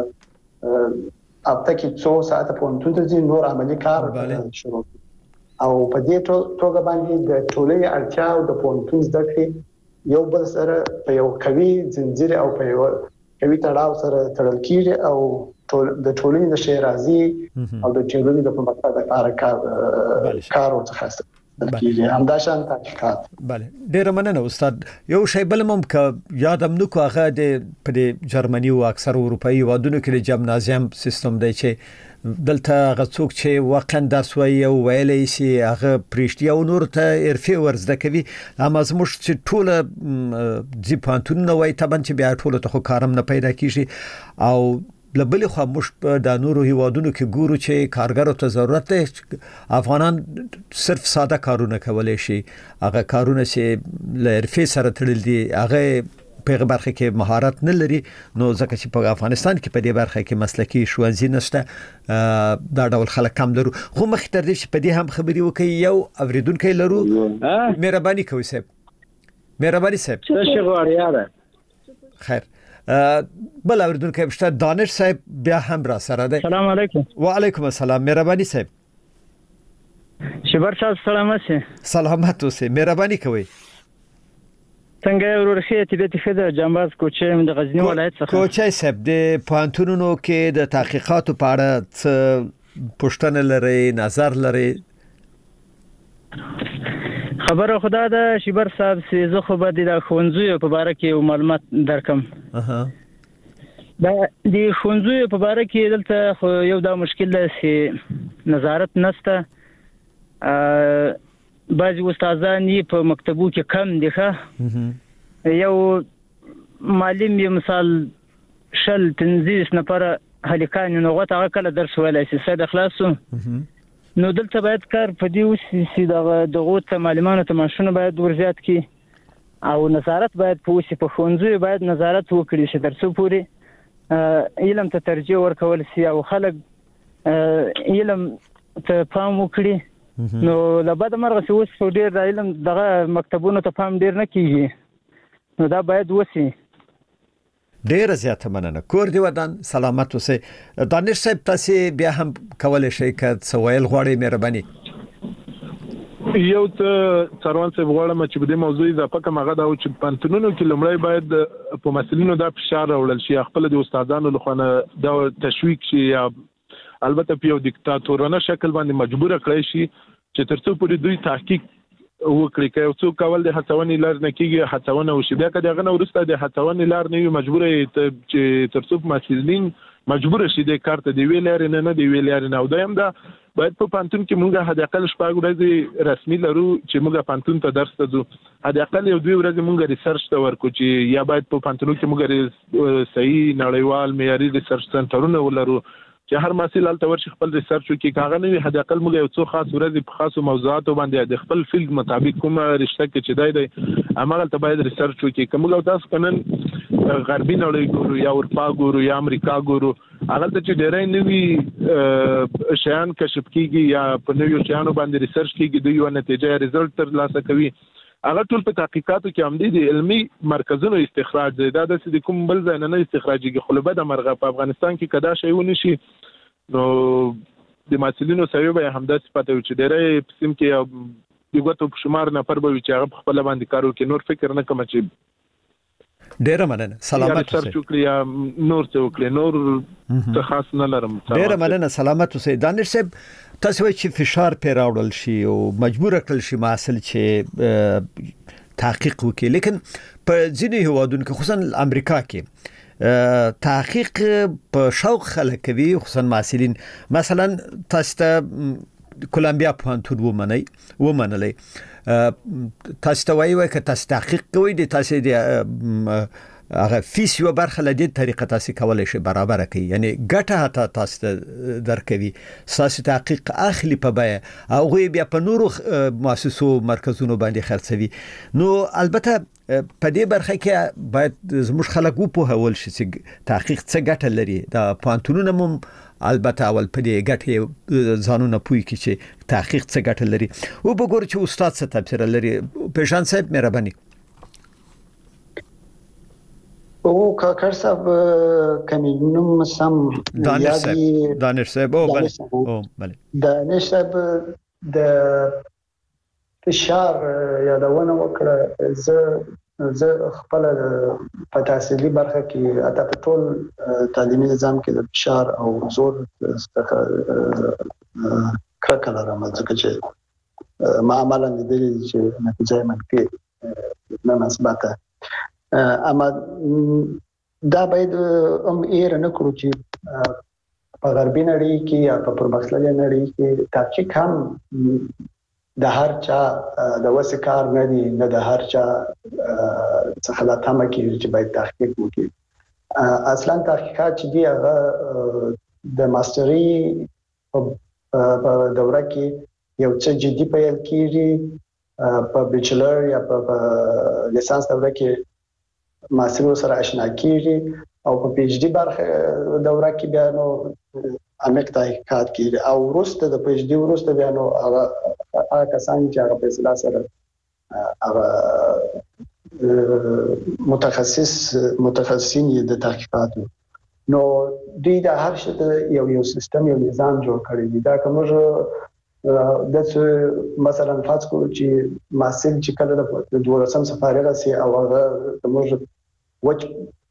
Speaker 5: هفته کې څو ساعته پونتون ته ځي، نور عملي کار شروع کوي. او په دې توګه باندې د ټولنې اړتیا او د پونتون زده کړې یو بل سره په یو قوي زنجیر او په یو قوي تړاو سره تړل کیږي او د ټولنې د شیرازي او د ټولنې د پرمختګ لپاره کار کار وکړي. کیږي همداشان تحقیقات.
Speaker 1: بله ډیر مننه استاد. یو شی بل مم ک یادم نو کو هغه د په جرمني او اکثر اروپאי ودونو کې د جمنازیم سیستم دی چې دلته غڅوک چې واقعا درس وایي او ویلې شي هغه پرشتیا او نور ته ارفي ورزده کوي. اما زموږ چې ټوله ځپانتون نه وای تبن چې بیا ټوله ته خو کارم نه پیدا کیږي او لبل خو مش د نورو هیوادونو کې ګورو چې کارګرو ته ضرورت دی. افغانان صرف ساده کارونه کولای شي. هغه کارونه چې لرفي سره تړل دي هغه په برخه کې مهارت نه لري. نو ځکه چې په افغانستان کې په دې برخه کې مسلکي ښوونځي نشته دا ډول خلک کم لرو. خو مخ تر دې چې په دې هم خبري وکي یو اوریدونکو لرو. مهرباني کوئ صاحب. مهرباني صاحب.
Speaker 9: څه شي غواړی یاره.
Speaker 1: خیر بل اوریدونکو بشته دانش صاحب بیا هم را سره ده.
Speaker 9: سلام علیکم.
Speaker 1: وعلیکم السلام. مهرباني صاحب.
Speaker 9: شبر صاحب سلامت سي.
Speaker 1: سلامت اوسه. مهرباني کوئ.
Speaker 9: څنګه ورورخه طبيعت خده جنباز کوچه د غزنی ولایت څخه.
Speaker 1: کوچه صاحب د پانتونونو کې د تحقیقاتو په اړه څه پوښتنه لري نظر لري؟
Speaker 9: خبره خدا ده شبر صاحب سي زه خو به د خونځو په اړه کې معلومات درکم. اها دا د خونځو په اړه کې دلته خو یو دا مشکل ده چې نظارت نشته. ا بعضی استادان یې په مکتبو کې کم دي. ښه یو معلم یې مثال شل تنظیس نفر هلیکان نو غوته کله درس ویلای شي ساده خلاصو. نو دلته باید کار په دې وسي چې دغه ته معلومانو ته ماشونه باید ورزیات کی او نظارت باید په وسي په خونځو باید نظارت وکړي چې درسو پوری علم ته ترجیح ورکول سي او خلک علم ته پام وکړي. نو لبد مرغه چې اوس ډیر د علم دغه مکتبونو ته پام ډیر نه کیږي. نو دا باید وسی.
Speaker 1: ډیر زیاته مننه. کور دی ودان سلامت اوسه. دانش صاحب تاسو بیا هم کولای شئ که سوال غواړئ مهرباني.
Speaker 8: یو ته څروان صاحب غواړم چې په دې موضوع اضافه کوم هغه دا چې پانتونونو کې لمړی باید په مسلینو دا فشار راوړل شي خپل د استادانو لخوا دا تشویق شي یا البته په یو دیکتاتورانه شکل باندې مجبور کړی شي چې ترڅو پورې دوی تحقیق وکړي که یو څوک کول د هڅونې لار نه کیږي هڅونه وشي بیا که دغه نه وروسته د هڅونې لار نه وي مجبور چې ترڅو مسلین مجبور شي د کار ته دی ویل لري نه نه دی ویل لري نه. او دا هم دا باید په پانتون کې مونږه حد اقل شپږ ورځې رسمي لرو چې مونږه پانتون ته درس ته ځو. حد اقل یو دوی ورځې مونږه ریسرچ ته ورکو چې یا باید په پانتونو کې مونږه صحیح نړیوال معیاري ریسرچ سنټرونه ولرو چې هر محصل الته ورشي خپل ریسرچ وکړي. کاغه نه وي حد اقل موږ یو څو خاص ورځې په خاصو موضوعاتو باندې د خپل فیلډ مطابق کومه رشته کې چې دی دی امغه ته باید ریسرچ وکړي. کومه تاسو کنن غربي نړۍ ګورو یا اروپا ګورو یا امریکا ګورو هغه ته چې ډېرای نوي شیان کشف کیږي یا په نویو شیانو باندې ریسرچ کیږي دوی یو نتیجه ریزلټ تر لاسه کوي. هغه ټول په تحقیقاتو کې هم دي علمي مرکزونو استخراج دی دا د کوم بل ځای نه استخراجي خلبه د مرغه په افغانستان کې کدا شی ونه شي. نو د مسلینو سوي به همدا صفات وي چې ډېرې قسم کې یو غوټو شمار نه پر به چې هغه خپل باندې کارو کې نور فکر نه کوم چې
Speaker 1: ډېر مننه سلامت اوسئ.
Speaker 8: شکریا نور څه وکړي نور څه خاص نه لرم.
Speaker 1: ډېر مننه سلامت اوسئ. دانش صاحب تاسو چې فشار پر راوړل شي او مجبور کړل شي محصل چې تحقیق وکړي لیکن په ځینې هیوادونو کې خصوصا امریکا کې تحقیق په شوق خلک کوي خصوصا محصلین. مثلا تاسو ته کولمبیا پوهنتون ومنئ ومنلئ تاسو ته وایي که تاسو تحقیق کوئ د تاسو د هغه فیس یو برخه له دې طریقه تاسو کولای شئ برابر کړئ یعنی ګټه هتا تاسو درکوي تاسو تحقیق اخلي په بیا او بیا په نورو مؤسسو مرکزونو باندې خرڅوي. نو البته په دې برخه کې باید زموږ خلک وپوهول شي چې تحقیق څه ګټه لري. دا پانتونونه هم البته اول په دې ګټه ځانونه پوي کې چې تحقیق څه ګټه لري. او وګورئ چې استاد څه تفسیر لري. پېژان صاحب مهرباني.
Speaker 5: او کاکر صاحب کمینوم سم
Speaker 1: دانش صاحب دانش صاحب او بله او بله
Speaker 5: دانش صاحب د فشار یادونه وکړه. زه زه خپل په تحصیلي برخه کې اته په ټول تعلیمي نظام کې د فشار او زور څخه کرکه لرم ځکه چې ما عملاً لیدلي چې نتیجه منفي نه مثبته. اما دا باید هم ایر نه کړو چې په غربي نړۍ کې یا په پرمختللې نړۍ کې تحقیق هم د هر چا د وسه کار نه دی، نه د هر چا څخه لا تمه کېږي چې باید تحقیق وکړي. اصلا تحقیقات چې دی هغه د ماستري په دوره کې یو څه جدي پیل کېږي، په بیچلر یا په لیسانس دوره کې محصلینو سره آشنا کېږي او په پی ایچ ډي برخه دوره کې بیا نو عمیق تحقیقات کېږي او وروسته د پی ایچ ډي وروسته بیا نو هغه هغه کسان چې هغه په اصطلاح سره هغه متخصص متخصصین د تحقیقاتو نو دوی د هر څه یو یو سیستم یو نظام جوړ کړی دی. دا کومه د مثلا فرض کړو چې محصل چې کله د دولسم سفارغه سي او هغه موږ وچ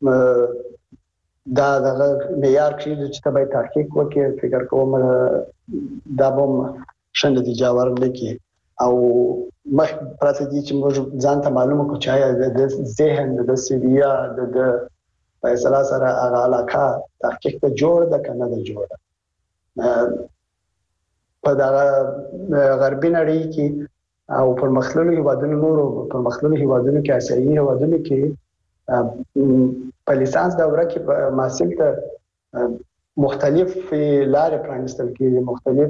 Speaker 5: دا د معیار کې چې تبع تحقیق وکړي، فکر کوم دا به شند دي جوړ لکه او مخ پراته دي چې موږ ځان ته معلومه کو چې د ذهن د سویا د په اصطلاح سره هغه علاقه تحقیق ته جوړ د کنه د جوړ په دا غربي نړۍ کې او پر مخلوي هیوادونو نورو پر مخلوي هیوادونو کې اسیایي هیوادونو کې په لیسانس دوره کې محصل ته مختلف لارې پرانستل کېږي، مختلف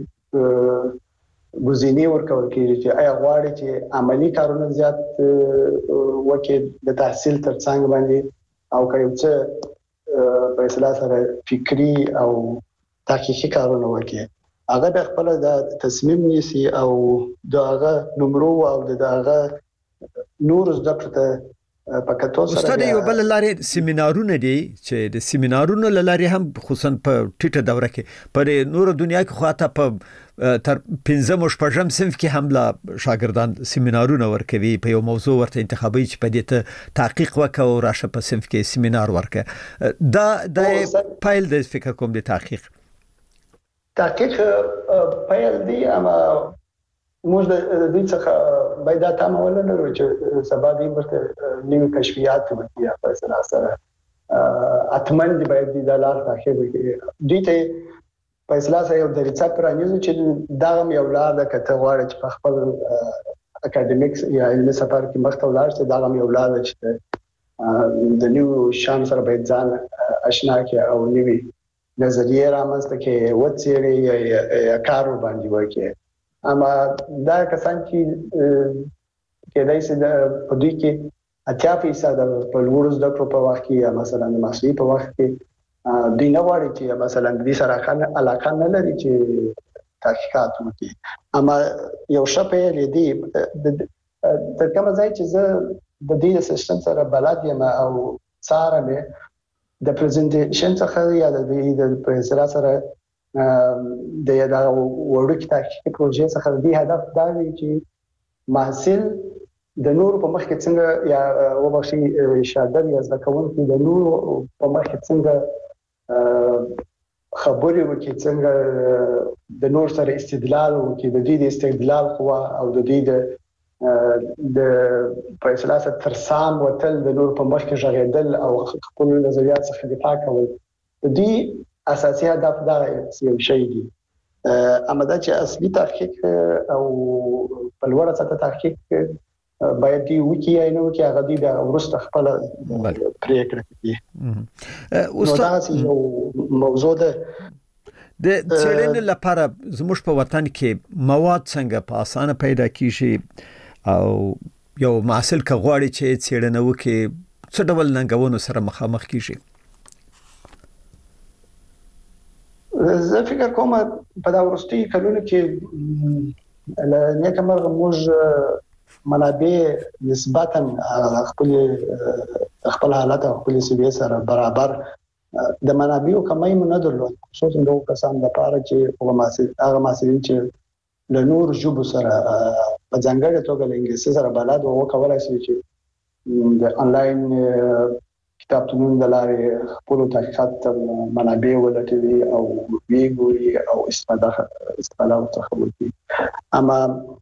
Speaker 5: ګزینې ورکول کېږي چې آیا غواړي چې عملی کارونه زیات وکړي د تحصیل ترڅنګ باندې او که یو څه په اصطلاح سره فکری او تحقیقي کارونه وکړي، هغه د خپل د تصمیم نیسي او دغه نمرو او دغه نور زده کړه پکاتو سره.
Speaker 1: استاد یو بل لارې سیمینارونه دي چې د سیمینارونو لارې هم خصوصا په ټیټه دوره کې پر نور دنیا کې خواته په تر پنځم او شپږم صنف کې هم لا شاګردان سیمینارونه ورکوي په یو موضوع ورته انتخابي چې په دې ته تحقیق وکاو راشه په صنف کې سیمینار ورکه. دا د پایل د فکر کوم د تحقیق
Speaker 5: تحقیق پایل دی اما موږ د دې څخه باید دا تاسو ولنه چې سبا دې ورته نوې کشفیات وکړي په اصطلاح سره اتمن دی باید د لار تحقیق وکړي. دې ته په اصطلاح سره یو دریڅه پرانیزو چې دا یو لار د کته غواړي چې په خپل اکیډمیکس یا علمي سفر کې مخته ولاړ شي، دا یو لار چې د نیو شان سره باید ځان آشنا کړي او نوې نظریه رامنځته کې وڅېړي یا کار باندې وکړي. اما دا کسان چې کېدای شي د پدې کې اتیا فیصد په لوړ زده کړو په وخت کې یا مثلا د ماستري په وخت کې د نه وړي چې مثلا د سره علاقه نه لري چې تحقیقات وکړي. اما یو شپه لري د کوم ځای چې زه د دې سیستم سره بلد یم او ساره مې د پریزنټیشن څخه یا د دې په اصطلاح سره د یاده وړوکی تحقیقي پروژې څخه د هدف دا دی چې محصل د نور په مخ کې څنګه یا وبخښي شاګرد یا زده کوونکي د نور په مخ کې څنګه خبرې وکړي، څنګه د نور سره استدلال وکړي، د دې د استدلال قوا او د دې د د په اصطلاح سره ترسام وتل د نور په مخ کې ژغېدل او خپل نظریات څخه دفاع کول. د دې اساسي هدف دا یو شی دی. اما دا چې اصلي تحقیق او په لوړه سطح تحقیق باید دی وکی یا نه وکی هغه دی د ورسته خپل پریکړه کوي. استاد یو موضوع ده
Speaker 1: د څېړنې لپاره زموږ په وطن کې مواد څنګه په اسانه پیدا کیږي او یو محصل که غواړي چې څېړنه وکړي څه ډول ننګونو سره مخامخ کیږي؟
Speaker 5: زه فکر کوم په دا ورستي کلونو کې لنیکه مرغه موږ منابع نسبتا خپل خپل حالت او خپل سویه سره برابر د منابعو کمای نه درلود، خصوصا د کسان لپاره چې هغه محصلین چې له نور ژبو سره په ځانګړې توګه د انګلیسي سره بلد او کولای شي چې د انلاین کتابتونونو د لارې خپل تحقیقات منابع ولټوي او ویګوري او استفاده استفاده ورڅخه وکړي. اما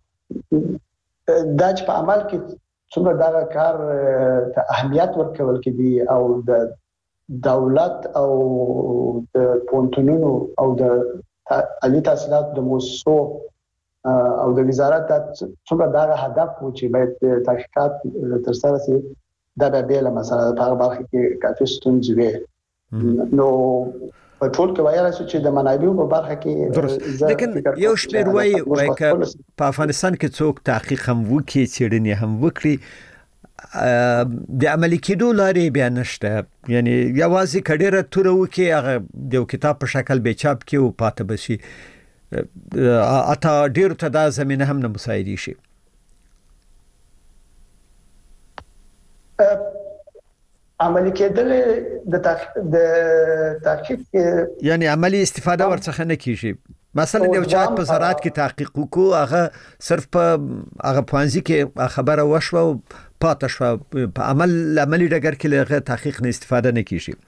Speaker 5: دا چې په عمل کې څومره دا کار ته اهمیت ورکول کېږي او د دولت او د پونتونونو او د عالی تحصیلات د موسسو او د وزارت د څومره دا هدف و چې باید تحقیقات ترسره شي، دا به بل مثلا په هغه برخه کې کافي ستونزې وي. نو په ټول کې وایي چې د منابعو په برخه کې
Speaker 1: درست، لیکن یو شمېر وایي وایي چې په افغانستان کې څوک تحقیق هم وکړي، څېړنې هم وکړي، د عملي کېدو لارې بیا نشته. یعنی یوازې کډیره توره وکړي، هغه د کتاب په شکل به چاپ کړي او پاتې بشي، اته ډېر ته دا زمینه هم نه مساعدې شي.
Speaker 5: عملی کېدل د تحقیق د تحقیق
Speaker 1: یعنی عملی استفاده ورڅخه نه کیږي. مثلا یو چا په زراعت کې تحقیق وکړو، هغه صرف په هغه پوانځي کې خبره وشوه او پاتې شو، په عمل عملی ډګر کې له تحقیق نه استفاده نه کیږي.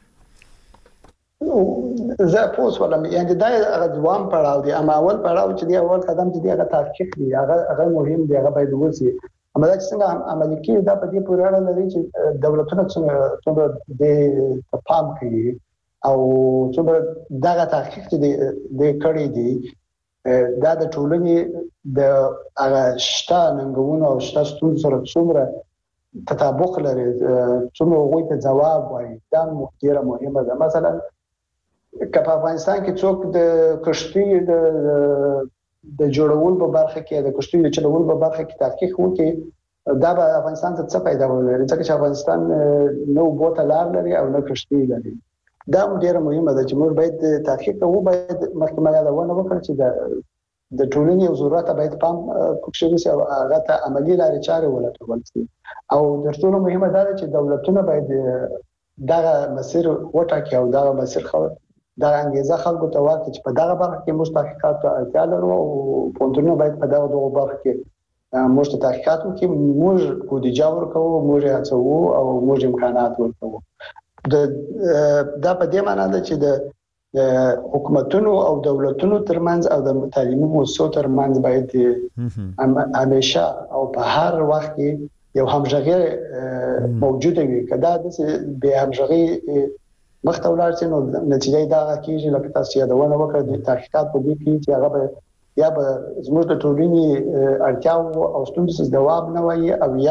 Speaker 5: زه پوس ولم یعنی دا هغه دوام پړاو دی، اما اول پړاو چې دی اول قدم چې دی هغه تحقیق دی، هغه هغه مهم دی، هغه باید وسی. اما دا چې څنګه عملي کېږي دا په دې پورې اړه لري چې دولتونه څنګه څنګه د پام کوي او څنګه دا تحقیق چې د کړي دي دا د ټولنې د هغه شته ننګونو او شته ستونزو سره څومره تطابق لري، څومره هغوی ته ځواب وایي، دا ډېره مهمه ده. مثلا که په افغانستان کې څوک د کشتۍ د د جوړول په برخه کې د کشتۍ د چلول په برخه کې تحقیق وکړي، دا به افغانستان ته څه پیدا ولري، ځکه چې افغانستان نو بوته لار لري او نو کشتۍ لري. دا ډیره مهمه ده چې موږ باید تحقیق کوو، باید مخکې ما یادونه وکړه چې د د ټولنې او ضرورت باید پام پکښې وشي او هغه ته عملي لارې چارې ولټول شي. او تر ټولو مهمه دا ده چې دولتونه باید دغه مسیر وټاکي او دغه مسیر خو دا انګیزه خلکو ته ورکړي چې په دغه برخه کې موږ تحقیقات ته اړتیا لرو او پونتونونه باید په دغه دغه برخه کې موږ ته تحقیقات وکړي، موږ بودیجه ورکوو، موږ هڅوو او موږ امکانات ورکوو. د دا په دې معنی ده چې د حکومتونو او دولتونو ترمنځ او د تعلیمي مؤسسو ترمنځ باید همیشه او په هر وخت کې یو همغږي موجوده وي. کدا د به همغږي مخته ولاړ شي نو نتیجه دا کیږي لکه تاسو یادونه وکړه د تحقیقات په دې کې چې هغه به یا به زموږ د ټولنې اړتیاو او ستونزو جواب نه وایي او یا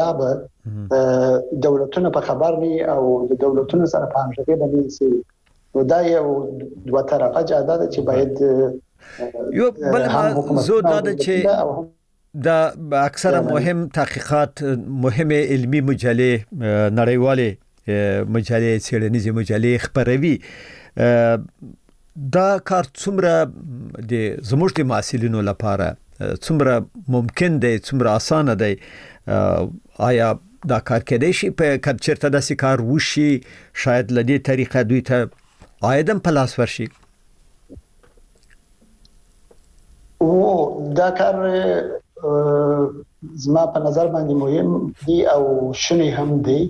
Speaker 5: به دولتونه په خبر نه او د دولتونو سره په همغږي باندې سي. نو دا یو دوه طرفه جاده ده چې باید
Speaker 1: یو بل زو دا چې دا اکثره مهم تحقیقات مهمه علمی مجله نړیواله مجلې څېړنیزې مجلې خبروي، دا کار څومره د زموږ د محصلینو لپاره څومره ممکن دی، څومره اسانه دی؟ آیا دا کار کېدای شي په کله چېرته داسې کار وشي شاید له دې طریقه دوی ته عاید هم په لاس ورشي؟
Speaker 5: او دا کار زما په نظر باندې مهم دی او شونی هم دی.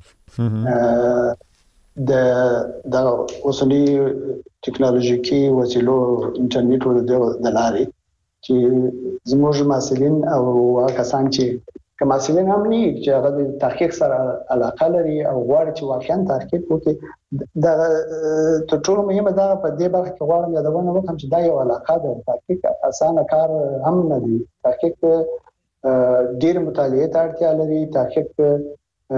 Speaker 5: د د اوسنی ټکنالوژیکي وسیلو انټرنیټ ور د لارې چې زموږ مسلین او کسان چې کوم مسلین هم نه چې هغه د تحقیق سره علاقه لري او غواړي چې واقعا تحقیق وکړي، دا تر ټولو مهمه ده. په دې برخه کې غواړم یادونه وکړم چې دا یو علاقه ده، تحقیق اسانه کار هم نه دی. تحقیق ډېر مطالعه ته اړتیا لري، تحقیق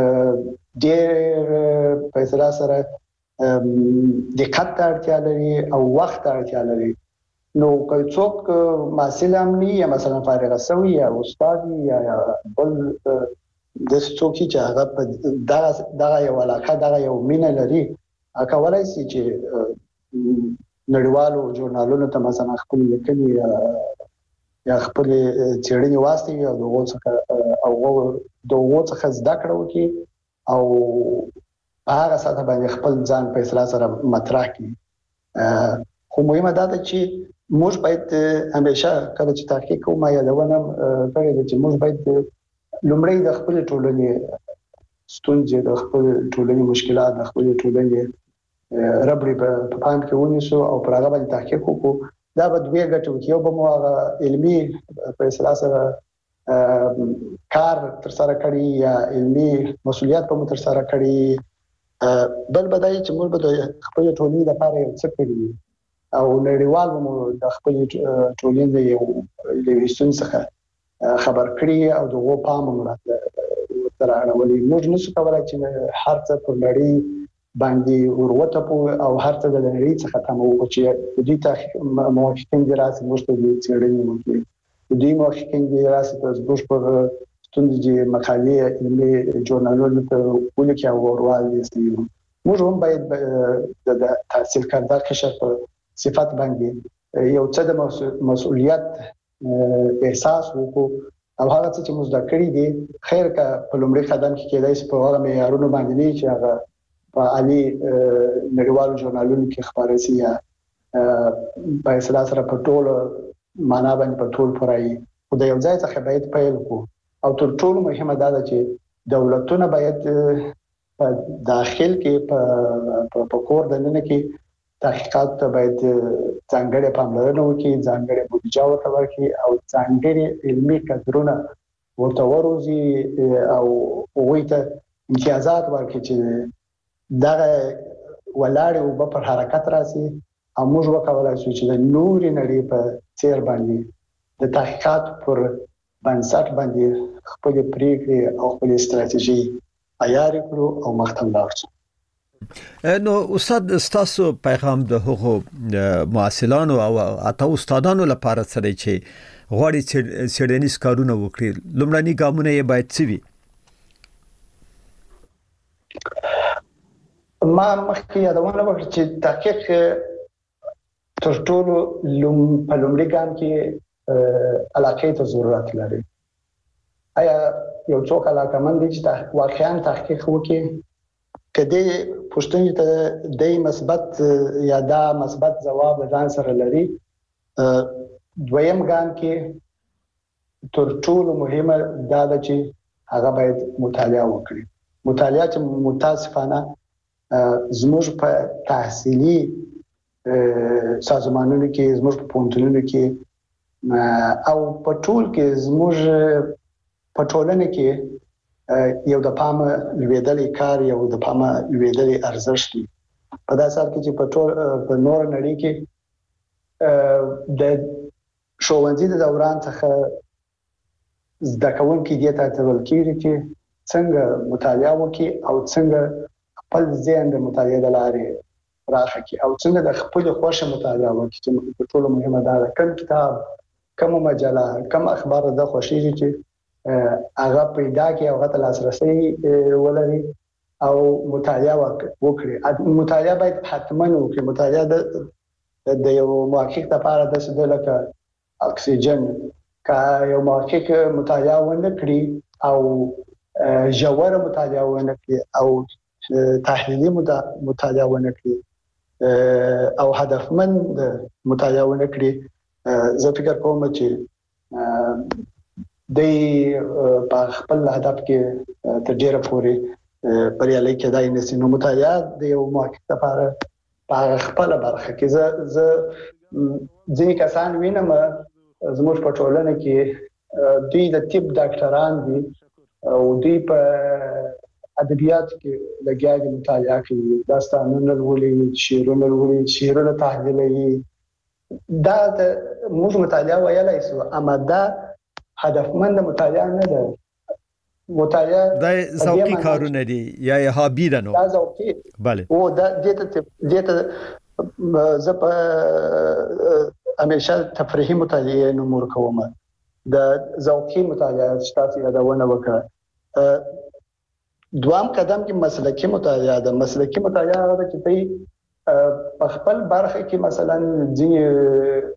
Speaker 5: ډېر په اصطلاح سره دقت ته اړتیا لري او وخت ته اړتیا لري. نو که څوک محصل هم نه یا مثلا فارغ شوی یا استاد یا بل د څوک چې هغه په دغه دغه یو علاقه دغه یو مینه لري، هغه ولای شي چې نړیوالو ژورنالونو ته مثلا خپل لیکنې یا خپل څېړنې واستوي او دغه څخه او دغه څخه زده کړه وکړي او هغه ساته باندې خپل ځان په اصطلاح سره مطرح کړي. خو مهمه ده چې موږ باید همیشه کله چې تحقیق کوو ما یادونه کړې ده چې موږ باید لومړی د خپل ټولنې ستونزې د خپل ټولنې مشکلات د خپل ټولنې ربړي په پام کې ونیسو او پر هغه باندې تحقیق وکړو. دا به دوی ګټو کې یو به مو هغه علمي په اصطلاح سره کار تر سره کړی یا علمي مسؤلیت په مو تر سره کړی، بل بدای چې موږ به د خپل ټولنې لپاره یو څه کړی او نړیوال مو د خپل ټولنې د یو لویستون څخه خبر کړی او دغه پام مو تر اړولې. موږ نشو کولای چې هر څه پر نړۍ باندې وروته په او هر څه د نړۍ څخه تمو چې دې ته موافقین دي راځي موږ ته دې څېړنې وکړي، دې موافقین دي راځي چې موږ په ستونزې مقالې علمي ژورنالونو ته ولیکي او ورواړي استیو. موږ هم باید د تحصیل کارده قشر په صفات باندې یو څه د مسؤلیت احساس وکړو او هغه څه چې موږ د کړی دي خیر کا په لومړي قدم کې کېدای شي په هغه معیارونو باندې نه چې هغه په عالي نړیوالو ژورنالونو کې خبرې سي یا په اصطلاح سره په ټول معنا باندې په ټول پرای او د یو ځای څخه باید پیل وکړو. او تر ټولو مهمه دا ده چې دولتونه باید په داخل کې په په کور دننه کې تحقیقات ته باید ځانګړې پاملرنه وکړي، ځانګړې بودیجه ورته ورکړي او ځانګړې علمي کادرونه ورته وروزي او هغوی ته امتیازات ورکړي چې دغه ولاړې اوبه پر حرکت راسي او موږ وکولای شو چې د نورې نړۍ په څیر باندې د تحقیقات پر بنسټ باندې خپل پریکړې او خپل استراتیژي عیار کړو او مخته لاړ شو.
Speaker 1: نو استاد ستاسو پیغام د هغو معاصلانو او اته استادانو لپاره سره چې غواړي څېړنیز کارونه وکړي لومړني ګامونه یې باید څه وي؟
Speaker 5: ما مخکې یادونه وکړه چې تحقیق تر ټولو لوم په لومړي ګام کې علاقې ته ضرورت لري. آیا یو څوک علاقمند دی چې واقعا تحقیق وکړي کدی پښتنې ته د مثبت یا دا مثبت جواب ځان سره لري؟ دویم ګام کې تر ټولو مهمه دا ده چې هغه باید مطالعه وکړي. مطالعه چې متاسفانه زموږ په تحصیلي سازمانونو کې زموږ په پوهنتونونو کې او په ټول کې زموږ په ټولنه کې یو د پامه لویدلې کار یو د پامه لویدلې ارزښت دی. په داسې حال کې چې په ټول په نور نړۍ کې د ښوونځي د دوران څخه زده کوونکي دې ته هڅول کېږي چې څنګه مطالعه وکړي او څنګه خپل ذهن د مطالعې د لارې راخه کړي او څنګه د خپل خوښه مطالعه وکړي چې په ټولو مهمه ده کوم کتاب کوم مجله کوم اخبار د خوښیږي چې هغه پیدا کړي او هغه لاسرسي ولري او مطالعه وکړي. مطالعه باید حتما وکړي. مطالعه د د یو محقق لپاره د څه لکه اکسیجن کا یو محقق مطالعه ونه کړي او ژوره مطالعه ونه کړي او تحلیلی مطالعه ونه کړي او هدفمند مطالعه ونه کړي، زه فکر کوم چې د په خپل هدف کې تر ډیره پورې بریالي کېدای نشي. نو مطالعه د یو محقق لپاره په خپل برخه کې زه زه ځینې کسان وینم زموږ په ټولنه کې دوی د طب ډاکټران دي او دوی په ادبیات کې لګیا دي، مطالعه کوي، داستانونه لولي، شعرونه لولي، شعرونه تحلیلوي. دا موږ مطالعه ویلای شو اما دا هدفمند مطالعه نه ده. مطالعه
Speaker 1: دا ذوقي کارونه دي یا هابي ده. نو
Speaker 5: دا ذوقي
Speaker 1: bale
Speaker 5: او دا دته دته زه په همیشه تفریحي مطالعه نمور کوم. د ذوقي مطالعه چې تاسو یادونه وکړه. دوام قدم کې مسلکي مطالعه ده. مسلکي مطالعه هغه چې په په خپل برخه کې مثلا ځینې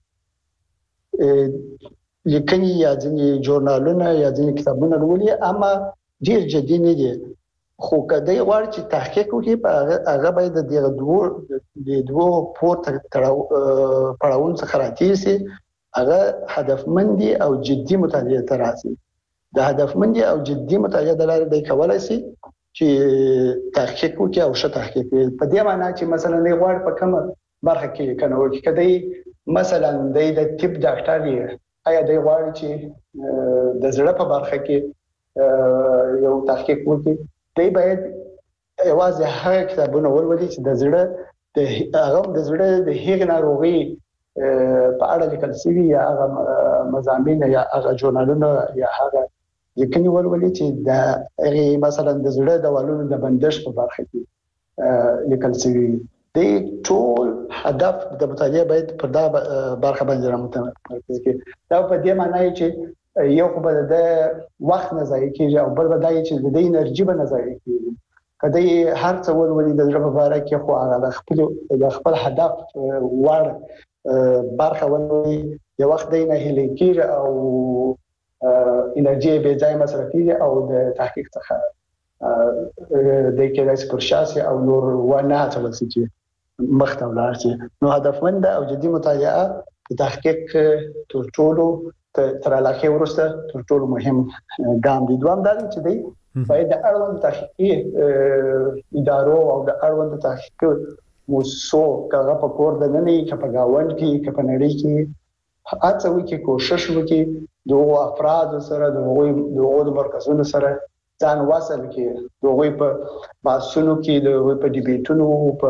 Speaker 5: لیکنې یا ځینې ژورنالونه یا ځینې کتابونه لولي اما ډیر جدي نه دي، خو کدی غواړي چې تحقیق وکړي په هغه باید د دغه دوه د دوه پورته پړاوونو څخه راتېر شي. هغه هدفمندي او جدي مطالعه ته راځي. د هدفمندي او جدي مطالعه د لارې د کولای شي چې تحقیق وکړي او ښه تحقیق وکړي. په دې معنی چې مثلا نه غواړي په کومه برخه کې کنه ورکړي، کدی مثلا د طب ډاکټر دی، آیا دی غواړي چې د زړه په برخه کې یو تحقیق وکړي، دی باید یوازې هغه کتابونه ولولي چې د زړه د هغه د زړه د هغې ناروغي په اړه لیکل شوي یا هغه مضامین یا هغه ژورنالونه یا هغه لیکنې ولولي چې د هغې مثلا د زړه د والونو د بندش په برخه کې لیکل شوي. د ټول هدف د مطالعې باید پر دا برخه باندې متمرکز کړي. دا په دې معنی چې یو خو به د وخت نه ضایع کیږي او بل به دا چې د انرژي به نه ضایع کیږي. کله هر څه ولولي د زړه په اړه کې خو هغه د خپل د خپل هدف وړ برخه ولولي، یو وخت دی نه هلي کیږي او انرژي به ځای مصرفي او د تحقیق څخه د کېدای پر شاسي او نور ونه تلسي چې مخته ولاړ شي. نو هدفمند او جدي مطالعه د تحقیق تر ټولو تر علاقه ورسته تر ټولو مهم ګام دی. دوام دا چې دی باید د اړوند تحقیقي ادارو او د اړوند تحقیقي موسسو کغه په کور د نني کې په گاوند کې کې په نړۍ کې هڅه وکړي، کوشش وکړي د افراد سره د هغوی د مرکزونو سره ځان وصل کړي، د هغوی په بحثونو کې د هغوی په ډیبیټونو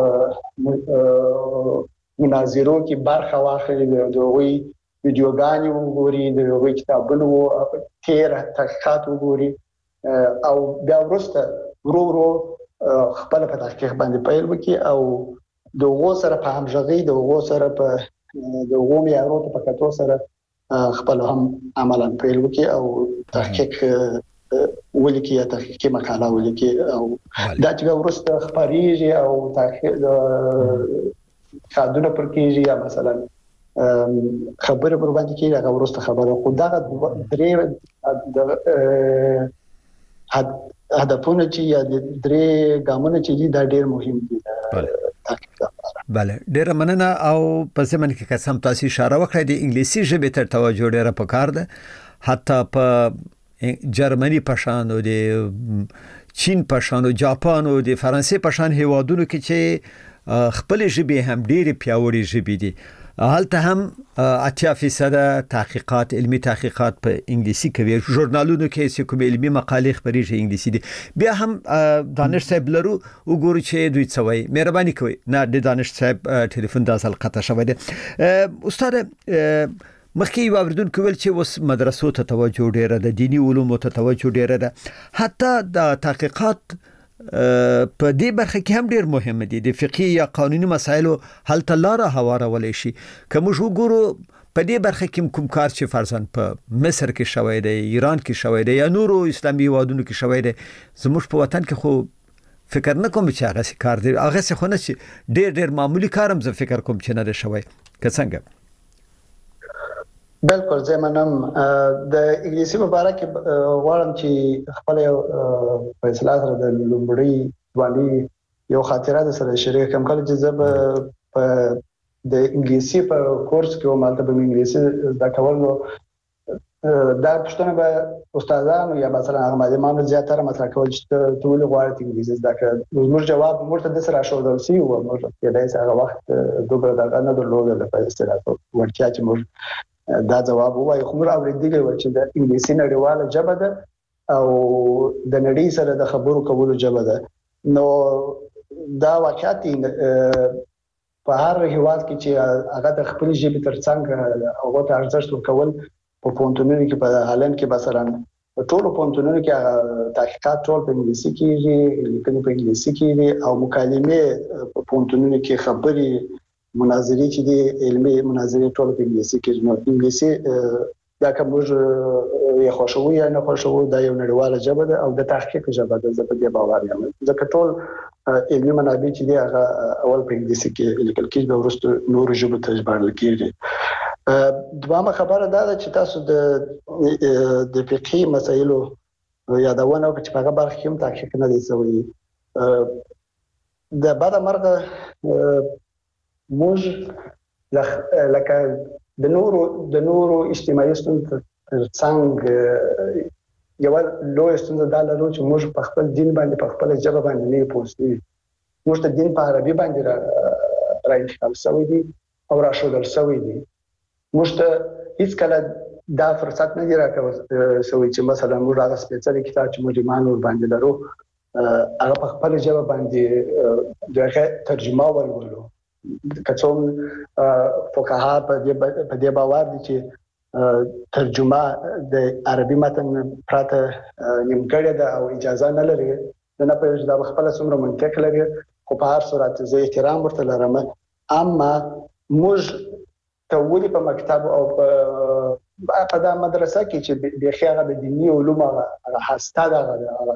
Speaker 5: په مناظرو کې برخه واخلي، د هغوی ویډیوګانې وګوري، د هغوی کتابونو تیر تحقیقات وګوري او بیا وروسته ورو ورو خپل په تحقیق باندې پیل وکړي او د هغو سره په همغږۍ د هغو سره په د هغو معیارونو په کتو سره خپل هم عملاً پیل وکړي او تحقیق ولیکي یا تحقیقي مقاله ولیکي او دا چې وروسته خبريږي او تحقیق خادونه پر کېږي یا مثلا خبره پر باندې کېږي هغه وروسته خبره خو دا درې د هدفونه چې یا درې ګامونه چې دا ډېر مهم دي.
Speaker 1: بله، ډیره مننه. او په زمن کې قسم تاسو اشاره وکړه د انګلیسي ژبې ته توجه ډیره پکار ده، حتی په جرمني پشان او د چین پشان او جاپان او د فرانسې پشان هیوادونو کې چې خپل ژبې هم ډیره پیاوړې ژبې دي، هلته هم اتیا فیصد تحقیقات علمی تحقیقات په انګلیسي کوي، ژورنالونو کې چې کوم علمی مقالې خبريږي انګلیسي دي. بیا هم دانش صاحب لرو وګورو چې دوی څه وایي. مهرباني کوئ. نه د دانش صاحب ټلیفون د اصل قطع شوی دی. استاد مخکې یو اوریدونکو ویل چې اوس مدرسو ته توجه ډیره ده، دینی علومو ته توجه ډیره ده، حتی د تحقیقات په دې برخه کې هم ډیر مهم دي، د فقهي یا قانوني مسایلو حل ته لاره هوارول شي. که موږ وګورو په دې برخه کې کوم کار چې فرضاً په مصر کې شوی دی، ایران کې شوی دی یا نورو اسلامي هیوادونو کې شوی دی، زموږ په وطن کې خو فکر نه کوم چې هغه څه کار دی، هغه څه خو نه چې ډیر ډیر معمولی کارم زه فکر کوم چې نه دی شوی. که څنګه؟
Speaker 5: بالکل زه منم. د انګلیسي په اړه کې غواړم چې خپل فیصله سره د لومړی ځواني یو خاطره د سره شریک کوم. کله چې زه په د انګلیسي په کورس کې ومه ته به انګلیسي د کولو دا پښتنه به استادانو یا مثلا هغه معلمانو زیاتره مطرح کول چې ټول غواړي انګلیسي زده کړي. موږ جواب ورته د سره شو درسي او موږ کې دای هغه وخت دوبره دا نه درلود د استعداد ورچا چې موږ دا جواب وایي. خو موږ اوریدلی و چې د انګلیسي نړیواله ژبه ده او د نړۍ سره د خبرو کولو ژبه ده. نو دا واقعیت په هر هیواد کې چې هغه د خپل ژبې ترڅنګ هغه ته ارزښت ورکول په پونتونونو کې په هالند کې مثلا ټول پونتونونو کې تحقیقات ټول په انګلیسي کېږي، لیکنې په انګلیسي کېږي او مکالمې په پونتونونو کې خبرې مناظرې چې دي علمي مناظرې ټول په انګلیسي کې. نو انګلیسي دا کوم یو خوشوي یا نه خوشوي دا یو نړیواله ژبه ده او د تحقیق ژبه ده. زه په دې باور یم ځکه ټول علمي منابع چې دي هغه اول په انګلیسي کې لیکل کېږي او وروسته نورو ژبو ته ژباړل کېږي. دوامه خبره دا ده چې تاسو د د فقهي مسایلو یادونه وکړئ چې په هغه برخه کې هم تحقیق نه دی شوی. د بعد مرغه موږ لکه د نورو د نورو اجتماعي ستونزو ترڅنګ یو لوی ستونزه دا لرو چې موږ په خپل دین باندې په خپل ژبه باندې نه پوهیږو. موږ ته دین په عربي باندې را راځي شوی دی او را شودل شوی دی. موږ ته هیڅ کله دا فرصت نه دی راکوي چې مثلا موږ هغه سپیڅلی کتاب چې موږ ایمان ور باندې لرو هغه په خپل ژبه باندې دغه ترجمه ولولو. کڅوم فقها په دې باور دي چې ترجمه د عربي متن پراته نیمګړې ده او اجازه نه لري. نه په یوه د خپل څومره منطق لري، خو په هر صورت زه احترام ورته لرم. اما موږ ته ولې په مکتب او په په دا مدرسه کې چې د خیاغه د دیني علومو هغه هسته ده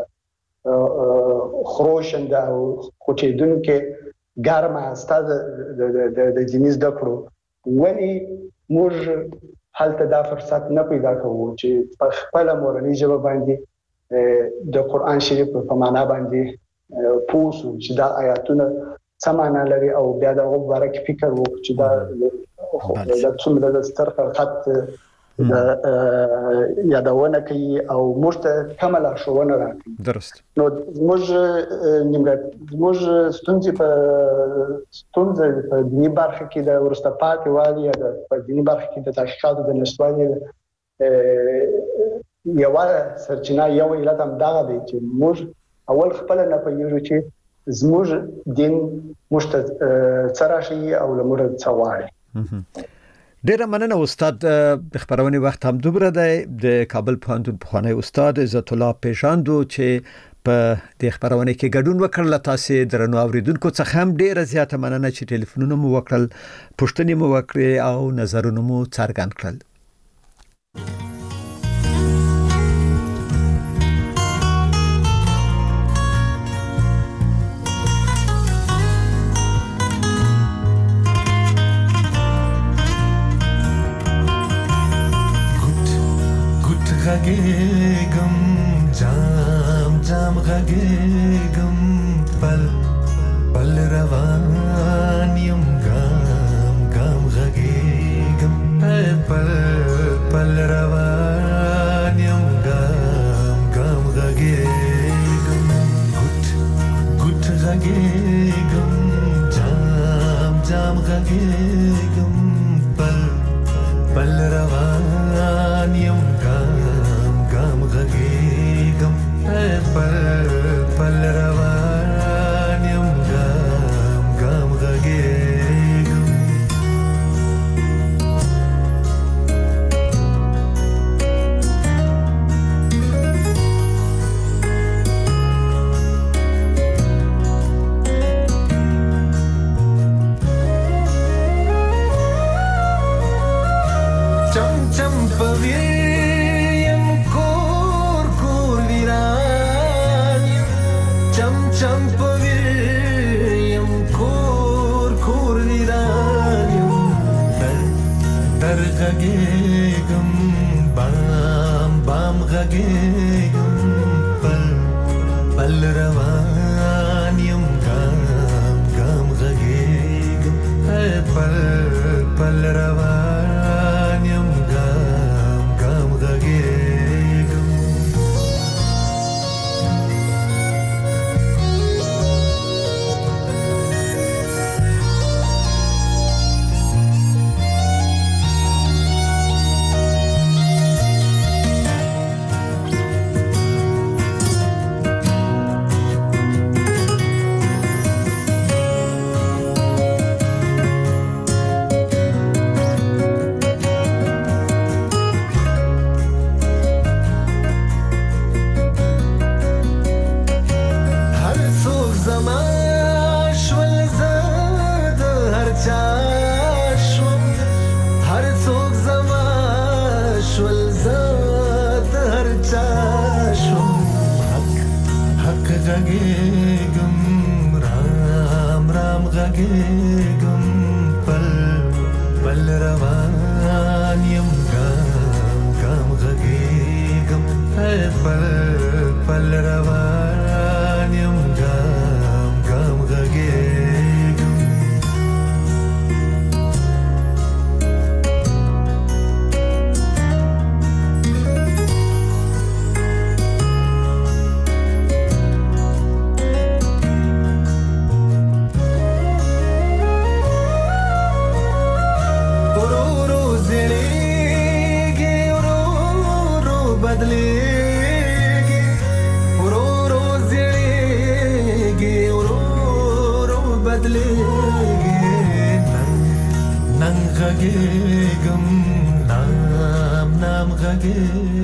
Speaker 5: خروشند او خوچیدونکو ګرمه هسته د دیني زده کړو، ولی موږ هلته دا فرصت نه پیدا کوو چې په خپل مورنۍ ژبه باندې د قرآن شریف په معنا باندې پوه شو چې دا آیاتونه څه معنا لري او بیا د هغو باره کې فکر وکړو چې دا د څومره د ستر خلقت یادونه کوي او موږ ته کومه لارښوونه راکوي.
Speaker 1: درست.
Speaker 5: نو موږ نیمګړ موږ ستونزې په ستونزې په دیني برخه کې د وروسته پاتې والي یا په دیني برخه کې د تحقیقاتو د نشتوالي یوه سرچینه یو علت همدغه دی چې موږ اول خپله نه پوهېږو چې زموږ دین موږ ته څه راښیي او له موږ څه غواړي.
Speaker 1: ډیره مننه استاد. د خبرونې وخت هم دومره دی. د کابل پوهنتون پخوانی استاد عزت الله پیژاندو چې په د خبرونه کې ګډون وکړل. تاسو درنو اوریدونکو څخه هم ډیره زیاته مننه چې ټلیفونونه مو وکړل، پوښتنې مو وکړې او نظرونه مو څرګند کړل.
Speaker 10: غږېږم جام جام غږېږم پل پل روان یم ګام ګام غږېږم پل پل روان یم ګام ګام غږېږم ګوټ ګوټ غږېږم جام جام غږېږم پل پل روان یم غږېږم پل پل روان یم ګام ګام غږېږم. چم چم پوي غږېږم بام بام غږېږم پل پل روان یم ګام ګام غږېږم پل پل روان یم ګام ګام غږېږم. غږېږم رام رام غږېږم پل پل روان یم ګام ګام غږېږم پل پل روان یم ګام ګام غږېږم. غږېږم